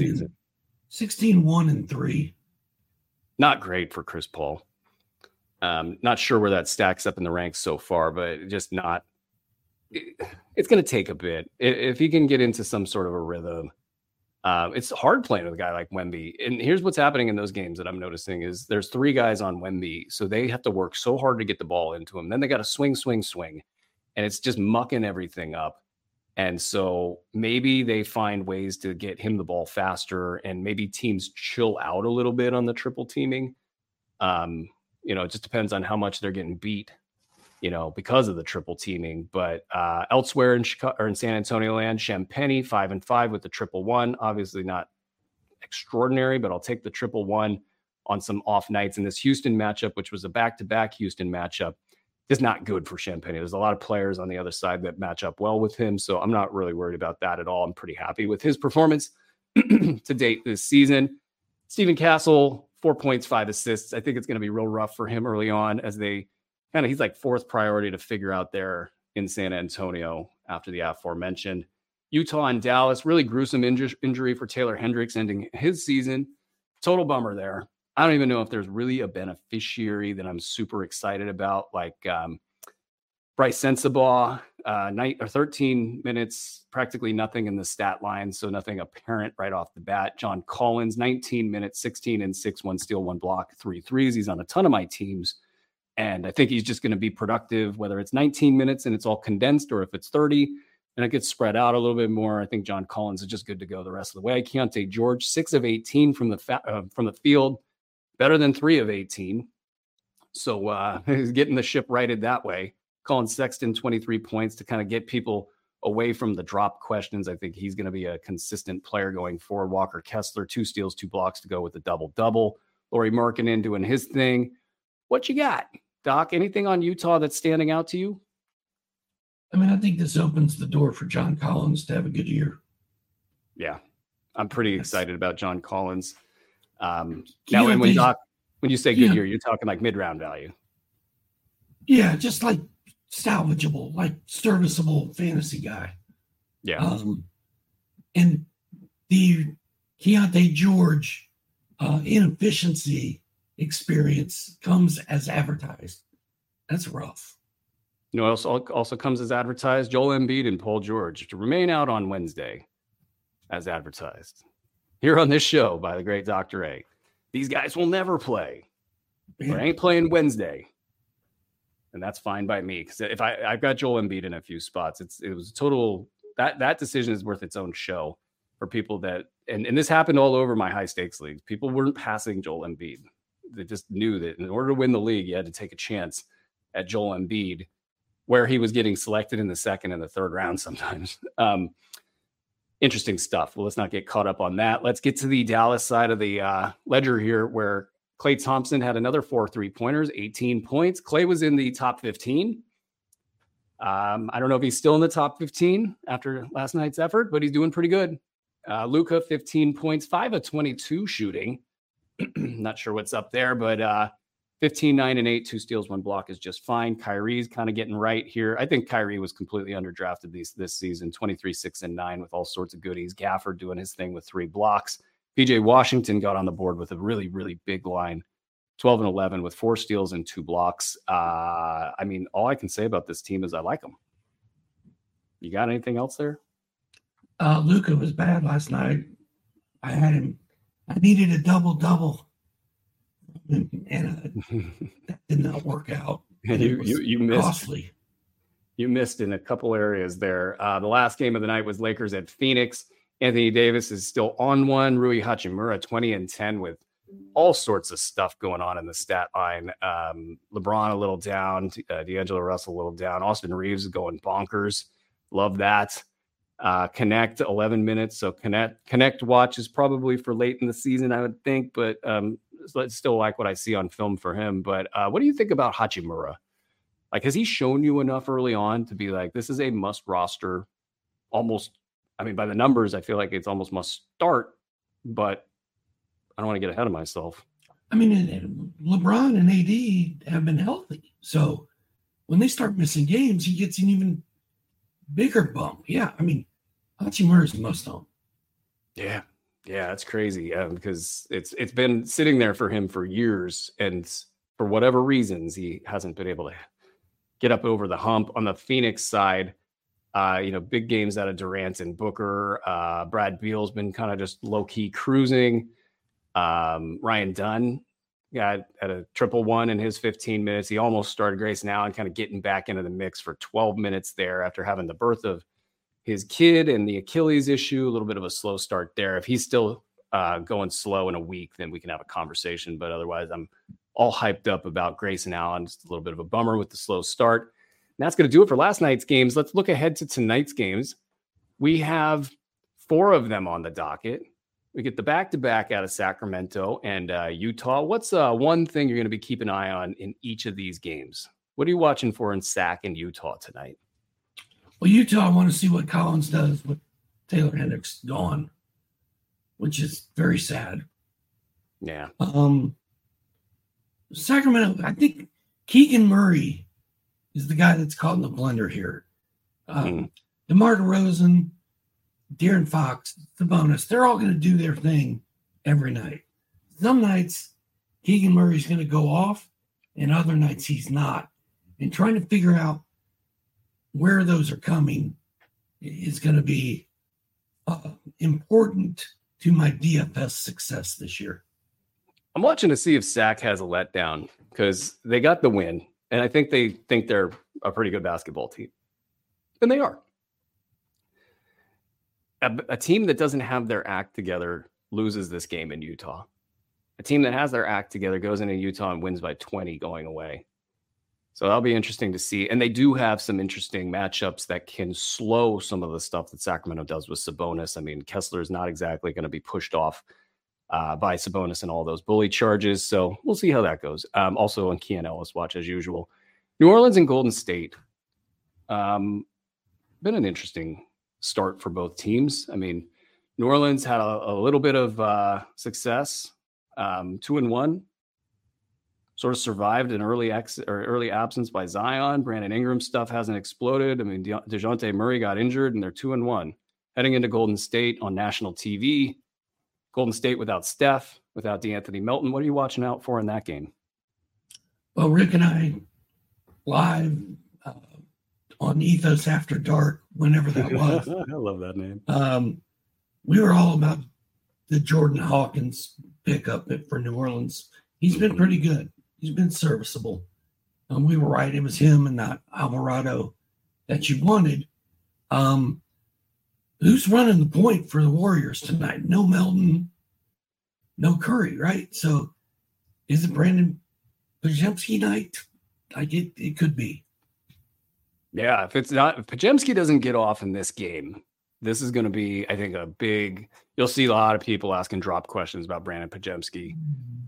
16, 1 and 3. Not great for Chris Paul. Not sure where that stacks up in the ranks so far, but just not. It's going to take a bit. If he can get into some sort of a rhythm, it's hard playing with a guy like Wemby. And here's what's happening in those games that I'm noticing is there's 3 guys on Wemby. So they have to work so hard to get the ball into him. Then they got to swing. And it's just mucking everything up. And so maybe they find ways to get him the ball faster, and maybe teams chill out a little bit on the triple teaming. It just depends on how much they're getting beat, because of the triple teaming. But elsewhere in San Antonio land, Champagnie 5 and 5 with the 1-1. Obviously not extraordinary, but I'll take the 1-1 on some off nights. In this Houston matchup, which was a back-to-back Houston matchup, is not good for Champagnie. There's a lot of players on the other side that match up well with him, so I'm not really worried about that at all. I'm pretty happy with his performance to date this season. Steven Castle, 4 points, 5 assists. I think it's going to be real rough for him early on as he's like 4th priority to figure out their in San Antonio after the aforementioned. Utah and Dallas, really gruesome injury for Taylor Hendricks ending his season. Total bummer there. I don't even know if there's really a beneficiary that I'm super excited about, like Bryce Sensabaugh, 13 minutes, practically nothing in the stat line, so nothing apparent right off the bat. John Collins, 19 minutes, 16 and 6, 1 steal, 1 block, 3 threes. He's on a ton of my teams, and I think he's just going to be productive, whether it's 19 minutes and it's all condensed or if it's 30 and it gets spread out a little bit more. I think John Collins is just good to go the rest of the way. Keontae George, 6 of 18 from the field, better than 3 of 18. So he's getting the ship righted that way. Colin Sexton, 23 points to kind of get people away from the drop questions. I think he's going to be a consistent player going forward. Walker Kessler, 2 steals, 2 blocks to go with the double-double. Lauri Markkanen doing his thing. What you got, Doc? Anything on Utah that's standing out to you? I mean, I think this opens the door for John Collins to have a good year. Yeah, I'm pretty excited about John Collins. Now, when you say good year, you're talking like mid-round value. Yeah, just like salvageable, like serviceable fantasy guy. Yeah. And the Keontae George inefficiency experience comes as advertised. That's rough. You know, also comes as advertised, Joel Embiid and Paul George to remain out on Wednesday as advertised. Here on this show by the great Dr. A. These guys will never play. They ain't playing Wednesday. And that's fine by me, because if I've got Joel Embiid in a few spots, it was total that decision is worth its own show for people that and this happened all over my high stakes leagues. People weren't passing Joel Embiid. They just knew that in order to win the league, you had to take a chance at Joel Embiid, where he was getting selected in the second and the third round sometimes. Interesting stuff. Well, let's not get caught up on that. Let's get to the Dallas side of the ledger here, where Klay Thompson had another 4 3-pointers, 18 points. Klay was in the top 15. I don't know if he's still in the top 15 after last night's effort, but he's doing pretty good. Luka, 15 points, 5 of 22 shooting. Not sure what's up there, but 15, 9, and 8, 2 steals, 1 block is just fine. Kyrie's kind of getting right here. I think Kyrie was completely underdrafted this season, 23, 6, and 9 with all sorts of goodies. Gafford doing his thing with 3 blocks. PJ Washington got on the board with a really, really big line, 12 and 11 with 4 steals and 2 blocks. I mean, all I can say about this team is I like them. You got anything else there? Luka was bad last night. I had him. I needed a double-double, and that did not work out. You missed. Costly. You missed in a couple areas there. The last game of the night was Lakers at Phoenix. Anthony Davis is still on one. Rui Hachimura, 20 and 10 with all sorts of stuff going on in the stat line. LeBron a little down. D'Angelo Russell a little down. Austin Reeves is going bonkers. Love that. Connect 11 minutes. So Connect watch is probably for late in the season, I would think, but still like what I see on film for him. But what do you think about Hachimura? Like, has he shown you enough early on to be like, this is a must roster almost? I mean, by the numbers, I feel like it's almost must start, but I don't want to get ahead of myself. I mean, LeBron and AD have been healthy. So when they start missing games, he gets an even bigger bump. Yeah, I mean, Hachimura is a must-own. Yeah, that's crazy because it's been sitting there for him for years, and for whatever reasons, he hasn't been able to get up over the hump. On the Phoenix side, big games out of Durant and Booker. Brad Beal's been kind of just low-key cruising. Ryan Dunn got at a 1-1 in his 15 minutes. He almost started Grayson Allen kind of getting back into the mix for 12 minutes there after having the birth of his kid and the Achilles issue. A little bit of a slow start there. If he's still going slow in a week, then we can have a conversation. But otherwise, I'm all hyped up about Grayson Allen. Just a little bit of a bummer with the slow start. And that's going to do it for last night's games. Let's look ahead to tonight's games. We have 4 of them on the docket. We get the back-to-back out of Sacramento and Utah. What's one thing you're going to be keeping an eye on in each of these games? What are you watching for in Sac and Utah tonight? Well, Utah, I want to see what Collins does with Taylor Hendricks gone, which is very sad. Yeah. Sacramento, I think Keegan Murray is the guy that's caught in the blender here. DeMar DeRozan, De'Aaron Fox, Sabonis, they're all going to do their thing every night. Some nights, Keegan Murray's going to go off, and other nights he's not. And trying to figure out where those are coming is going to be important to my DFS success this year. I'm watching to see if Sac has a letdown because they got the win, and I think they think they're a pretty good basketball team. And they are. A team that doesn't have their act together loses this game in Utah. A team that has their act together goes into Utah and wins by 20 going away. So that'll be interesting to see. And they do have some interesting matchups that can slow some of the stuff that Sacramento does with Sabonis. I mean, Kessler is not exactly going to be pushed off by Sabonis and all those bully charges. So we'll see how that goes. Also on Keanu Ellis watch as usual. New Orleans and Golden State. Been an interesting start for both teams. I mean, New Orleans had a little bit of success, 2-1, sort of survived an early absence by Zion. Brandon Ingram stuff hasn't exploded. I mean, DeJounte Murray got injured, and they're 2-1. Heading into Golden State on national TV. Golden State without Steph, without DeAnthony Melton. What are you watching out for in that game? Well, Rick and I, live on Ethos After Dark, whenever that was. I love that name. We were all about the Jordan Hawkins pickup for New Orleans. He's been pretty good. He's been serviceable. We were right. It was him and not Alvarado that you wanted. Who's running the point for the Warriors tonight? No Melton, no Curry, right? So is it Brandon Podziemski night? It could be. Yeah, if Podziemski doesn't get off in this game, this is going to be, I think, you'll see a lot of people asking drop questions about Brandon Podziemski.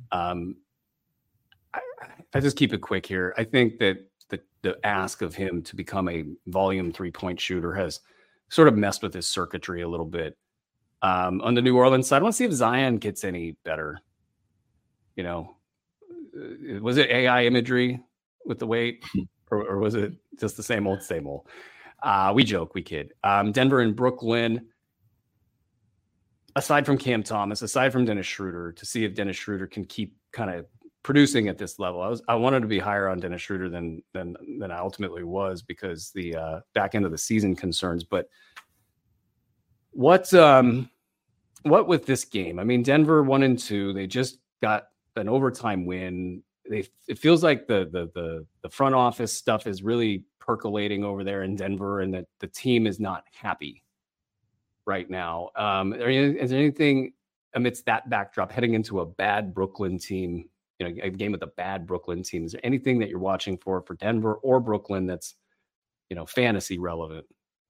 I just keep it quick here. I think that the ask of him to become a volume 3-point shooter has sort of messed with his circuitry a little bit. On the New Orleans side, I want to see if Zion gets any better. You know, was it AI imagery with the weight, or was it just the same old, same old? We joke, we kid. Denver and Brooklyn, aside from Cam Thomas, aside from Dennis Schroeder, to see if Dennis Schroeder can keep kind of producing at this level. I wanted to be higher on Dennis Schroeder than I ultimately was because the back end of the season concerns. But what with this game? I mean, Denver 1-2. They just got an overtime win. It feels like the front office stuff is really percolating over there in Denver, and that the team is not happy right now. Is there anything amidst that backdrop heading into a bad Brooklyn team? You know, a game with a bad Brooklyn team. Is there anything that you're watching for Denver or Brooklyn that's, you know, fantasy relevant?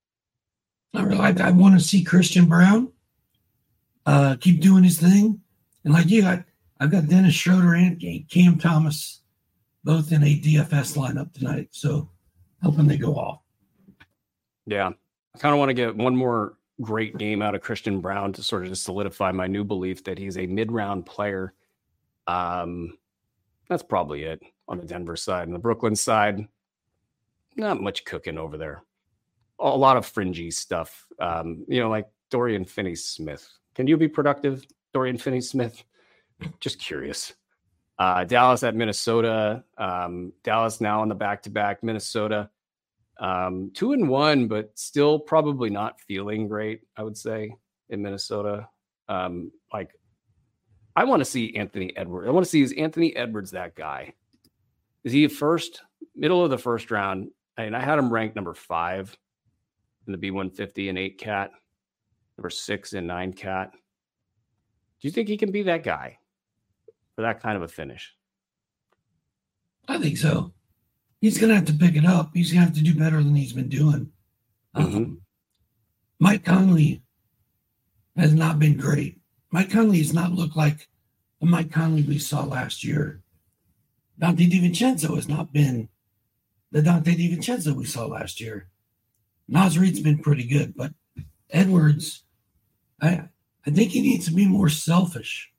I want to see Christian Brown keep doing his thing, and like you, I've got Dennis Schroeder and Cam Thomas both in a DFS lineup tonight, so hoping they go off. Yeah, I kind of want to get one more great game out of Christian Brown to sort of just solidify my new belief that he's a mid-round player. That's probably it on the Denver side. And the Brooklyn side, not much cooking over there. A lot of fringy stuff. You know, like Dorian Finney-Smith. Can you be productive, Dorian Finney-Smith? Just curious. Dallas at Minnesota. Dallas now on the back-to-back. Minnesota 2-1, but still probably not feeling great, I would say, in Minnesota. I want to see Anthony Edwards. I want to see, is Anthony Edwards that guy? Is he middle of the first round? I mean, I had him ranked number 5 in the B150 and 8 cat, number 6 and 9 cat. Do you think he can be that guy for that kind of a finish? I think so. He's going to have to pick it up. He's going to have to do better than he's been doing. Mike Conley has not been great. Mike Conley has not looked like the Mike Conley we saw last year. Donte DiVincenzo has not been the Donte DiVincenzo we saw last year. Naz Reid's been pretty good, but Edwards, I think he needs to be more selfish.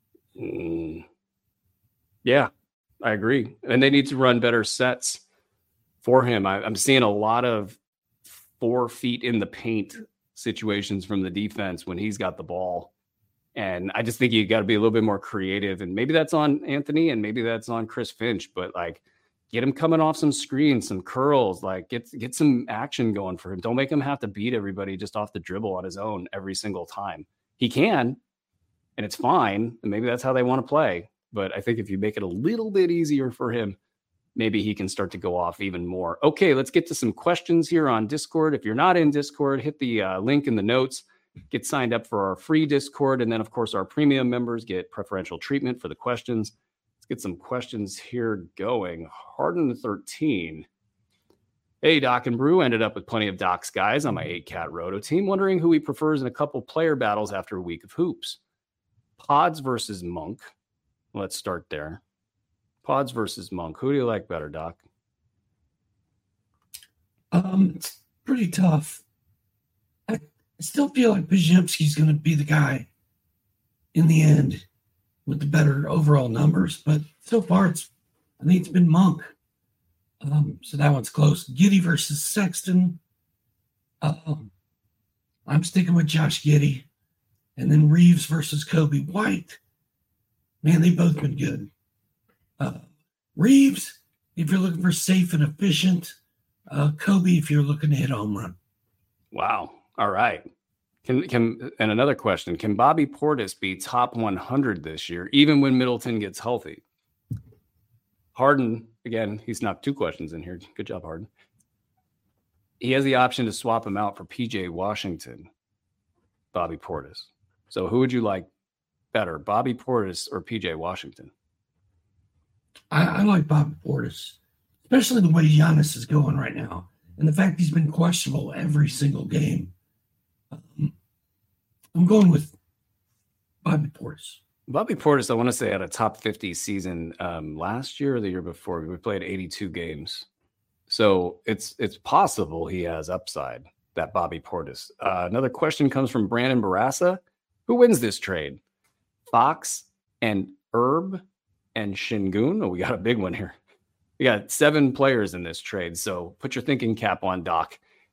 Yeah, I agree. And they need to run better sets for him. I'm seeing a lot of 4 feet in the paint situations from the defense when he's got the ball. And I just think you got to be a little bit more creative. And maybe that's on Anthony and maybe that's on Chris Finch, but like get him coming off some screens, some curls, like get some action going for him. Don't make him have to beat everybody just off the dribble on his own every single time. He can, and it's fine. And maybe that's how they want to play. But I think if you make it a little bit easier for him, maybe he can start to go off even more. Okay, let's get to some questions here on Discord. If you're not in Discord, hit the link in the notes. Get signed up for our free Discord. And then, of course, our premium members get preferential treatment for the questions. Let's get some questions here going. Harden 13. Hey, Doc and Brew. Ended up with plenty of Doc's guys on my 8-cat Roto team. Wondering who he prefers in a couple player battles after a week of hoops. Pods versus Monk. Let's start there. Pods versus Monk. Who do you like better, Doc? It's pretty tough. I still feel like Podziemski's going to be the guy in the end with the better overall numbers, but so far I think it's been Monk. So that one's close. Giddey versus Sexton. I'm sticking with Josh Giddey. And then Reeves versus Kobe White. Man, they've both been good. Reeves, if you're looking for safe and efficient. Kobe, if you're looking to hit a home run. Wow. All right. And another question, can Bobby Portis be top 100 this year, even when Middleton gets healthy? Harden, again, he's knocked 2 questions in here. Good job, Harden. He has the option to swap him out for PJ Washington, Bobby Portis. So who would you like better, Bobby Portis or PJ Washington? I like Bobby Portis, especially the way Giannis is going right now. And the fact he's been questionable every single game. I'm going with Bobby Portis. Bobby Portis, I want to say, had a top 50 season last year or the year before. We played 82 games. So it's possible he has upside, that Bobby Portis. Another question comes from Brandon Barassa. Who wins this trade? Fox and Herb and Şengün? Oh, we got a big one here. We got 7 players in this trade. So put your thinking cap on, Doc.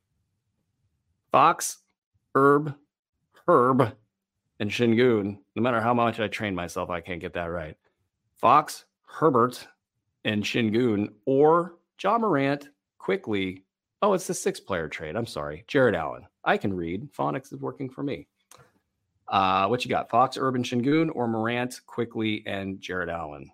Fox, Herb, and Şengün. No matter how much I train myself, I can't get that right. Fox, Herbert, and Şengün, or Ja Morant, quickly. Oh, it's the 6-player trade. I'm sorry. Jared Allen. I can read. Phonics is working for me. What you got? Fox, Herb, and Şengün, or Morant, quickly, and Jared Allen?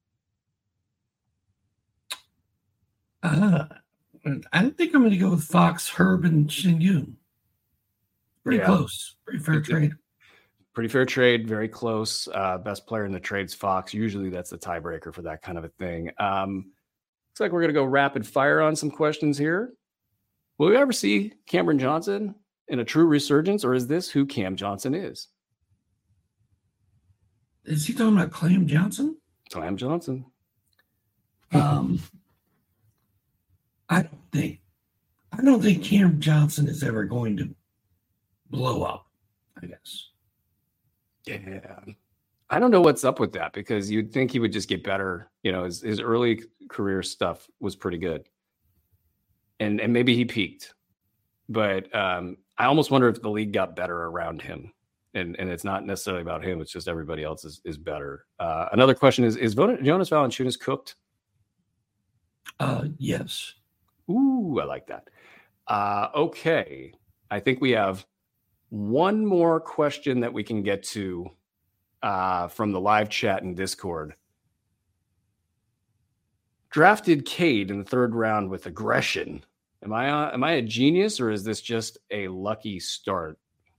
I think I'm going to go with Fox, Herb, and Şengün. Pretty close. Pretty fair trade. Pretty fair trade. Very close. Best player in the trade's Fox. Usually that's the tiebreaker for that kind of a thing. Looks like we're going to go rapid fire on some questions here. Will we ever see Cameron Johnson in a true resurgence, or is this who Cam Johnson is? Is he talking about Clam Johnson? Clam Johnson. I don't think Cam Johnson is ever going to blow up, I guess. Yeah. I don't know what's up with that, because you'd think he would just get better. You know, his early career stuff was pretty good. And maybe he peaked. But I almost wonder if the league got better around him. And it's not necessarily about him. It's just everybody else is better. Another question is Jonas Valanciunas cooked? Yes. Ooh, I like that. Okay. I think we have one more question that we can get to from the live chat in Discord. Drafted Cade in the 3rd round with aggression. Am I a genius, or is this just a lucky start?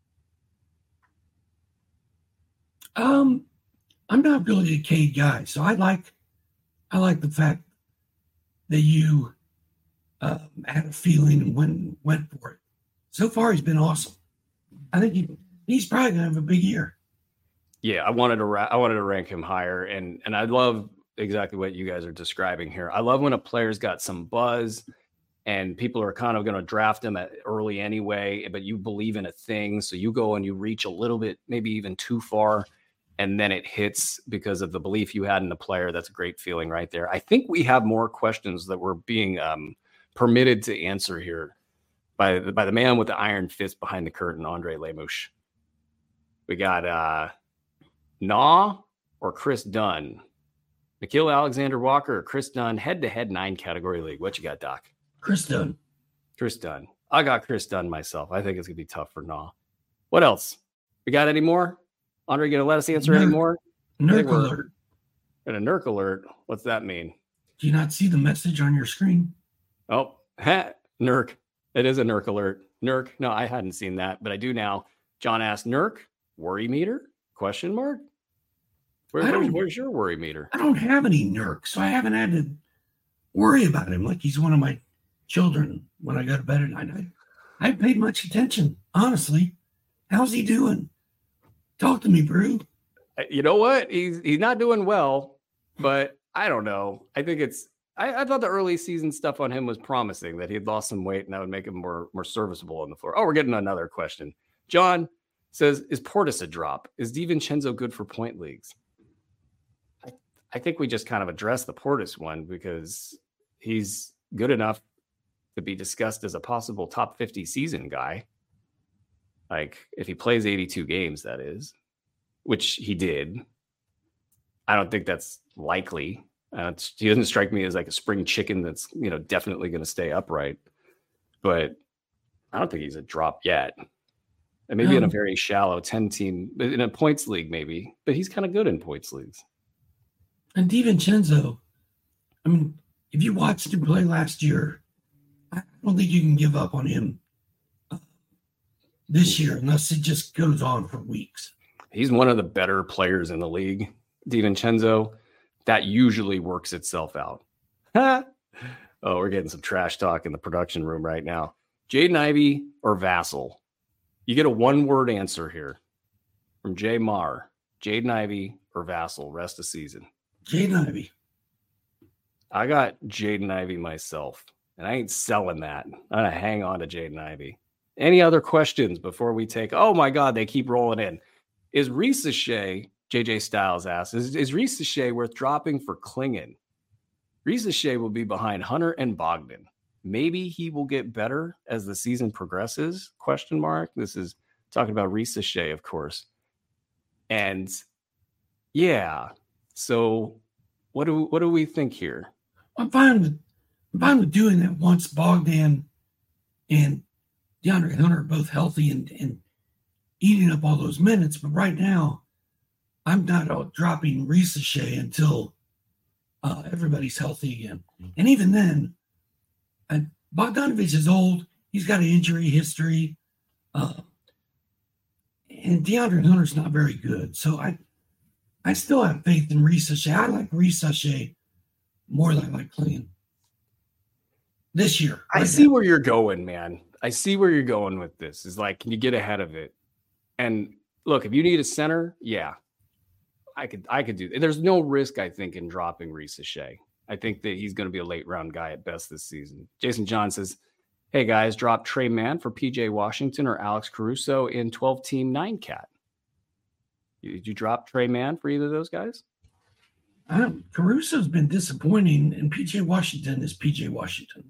I'm not really a Cade guy, so I like the fact that you had a feeling and went for it. So far, he's been awesome. I think he's probably gonna have a big year. Yeah, I wanted to rank him higher, and I love exactly what you guys are describing here. I love when a player's got some buzz, and people are kind of going to draft him early anyway, but you believe in a thing, so you go and you reach a little bit, maybe even too far, and then it hits because of the belief you had in the player. That's a great feeling right there. I think we have more questions that we're being permitted to answer here. by the man with the iron fist behind the curtain, Andre Lemush. We got Nah or Chris Dunn. Nickeil Alexander-Walker or Chris Dunn, head-to-head 9-category league. What you got, Doc? Chris Dunn. Chris Dunn. I got Chris Dunn myself. I think it's going to be tough for Nah. What else? We got any more? Andre, going to let us answer any more? Nurk alert. And a Nurk alert. What's that mean? Do you not see the message on your screen? Oh, Nurk. It is a Nurk alert. Nurk. No, I hadn't seen that, but I do now. John asked, Nurk, worry meter? Question mark? Where's your worry meter? I don't have any Nurk, so I haven't had to worry about him like he's one of my children when I go to bed at night. I haven't paid much attention, honestly. How's he doing? Talk to me, Brew. You know what? He's not doing well, but I don't know. I think I thought the early season stuff on him was promising, that he'd lost some weight and that would make him more serviceable on the floor. Oh, we're getting another question. John says, is Portis a drop? Is DiVincenzo good for point leagues? I think we just kind of addressed the Portis one because he's good enough to be discussed as a possible top 50 season guy. Like if he plays 82 games, that is, which he did. I don't think that's likely. He doesn't strike me as like a spring chicken that's, definitely going to stay upright, but I don't think he's a drop yet. And maybe in a very shallow 10 team, but in a points league, maybe, but he's kind of good in points leagues. And DiVincenzo, I mean, if you watched him play last year, I don't think you can give up on him this year unless it just goes on for weeks. He's one of the better players in the league, DiVincenzo. That usually works itself out. Oh, we're getting some trash talk in the production room right now. Jaden Ivey or Vassell? You get a one-word answer here from Jay Marr. Jaden Ivey or Vassell, rest of season? Jaden Ivey. I got Jaden Ivey myself, and I ain't selling that. I'm going to hang on to Jaden Ivey. Any other questions before we take? Oh, my God, they keep rolling in. Is Reese Shea, JJ Styles asks, is Reese Shea worth dropping for Klingon? Reese Shea will be behind Hunter and Bogdan. Maybe he will get better as the season progresses, ? This is talking about Reese Shea, of course. And yeah, so what do we think here? I'm fine with doing that once Bogdan and DeAndre Hunter are both healthy and eating up all those minutes. But right now, I'm not dropping Reese Shea until everybody's healthy again. And even then, Bogdanovich is old. He's got an injury history. And DeAndre Hunter's not very good. So I still have faith in Reese Shea. I like Reese Shea more than I like Klingon this year. I see where you're going, man. I see where you're going with this. Is like, can you get ahead of it? And look, if you need a center, yeah, I could do that. There's no risk, I think, in dropping Reese Shea. I think that he's going to be a late round guy at best this season. Jason John says, hey guys, drop Trey Mann for PJ Washington or Alex Caruso in 12-team 9-cat. Did you drop Trey Mann for either of those guys? Caruso's been disappointing, and PJ Washington is PJ Washington.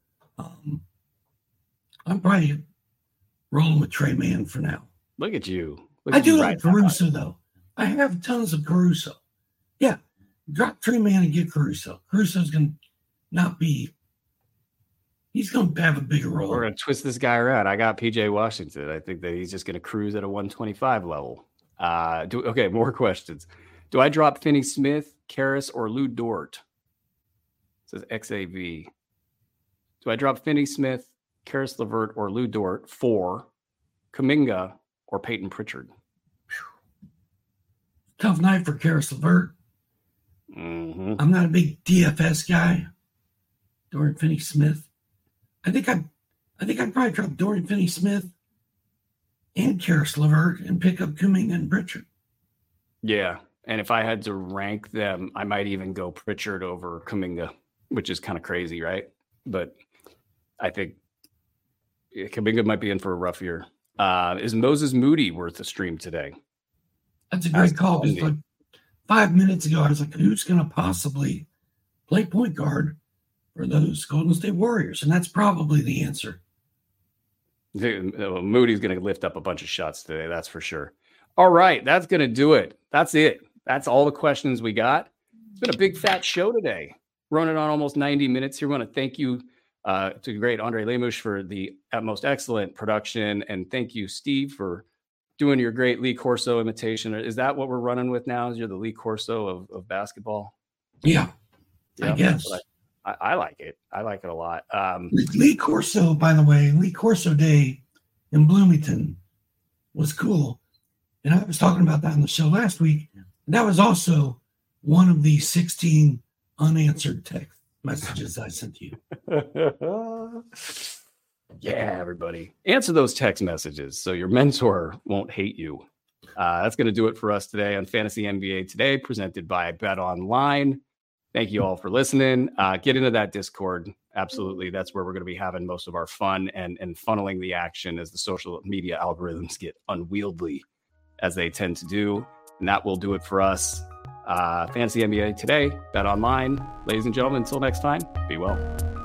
I'm probably rolling with Trey Mann for now. Look at you. I do like Caruso, though. I have tons of Caruso. Yeah, drop Trey Mann and get Caruso. Caruso's going to not be – he's going to have a bigger role. We're going to twist this guy around. I got PJ Washington. I think that he's just going to cruise at a 125 level. Okay, more questions. Do I drop Finney Smith, Karras, or Lou Dort? It says XAV. Do I drop Finney Smith, Karis LeVert, or Lou Dort for Kuminga or Peyton Pritchard? Tough night for Karis LeVert. Mm-hmm. I'm not a big DFS guy. Dorian Finney-Smith. I think I'd probably drop Dorian Finney-Smith and Karis LeVert and pick up Kuminga and Pritchard. Yeah, and if I had to rank them, I might even go Pritchard over Kuminga, which is kind of crazy, right? But I think Kuminga might be in for a rough year. Is Moses Moody worth a stream today? That's a great call. Because like 5 minutes ago, I was like, who's going to possibly play point guard for those Golden State Warriors? And that's probably the answer. Moody's going to lift up a bunch of shots today. That's for sure. All right. That's going to do it. That's it. That's all the questions we got. It's been a big fat show today. Running on almost 90 minutes here. We want to thank you to the great Andre Lemush for the most excellent production. And thank you, Steve, for doing your great Lee Corso imitation. Is that what we're running with now? Is you're the Lee Corso of basketball? Yeah, I guess. I like it. I like it a lot. Lee Corso, by the way, Lee Corso Day in Bloomington was cool. And I was talking about that on the show last week. And that was also one of the 16 unanswered text messages I sent you. Yeah, everybody. Answer those text messages so your mentor won't hate you. That's going to do it for us today on Fantasy NBA Today, presented by Bet Online. Thank you all for listening. Get into that Discord. Absolutely. That's where we're going to be having most of our fun and funneling the action as the social media algorithms get unwieldy, as they tend to do. And that will do it for us. Fantasy NBA Today, Bet Online. Ladies and gentlemen, until next time, be well.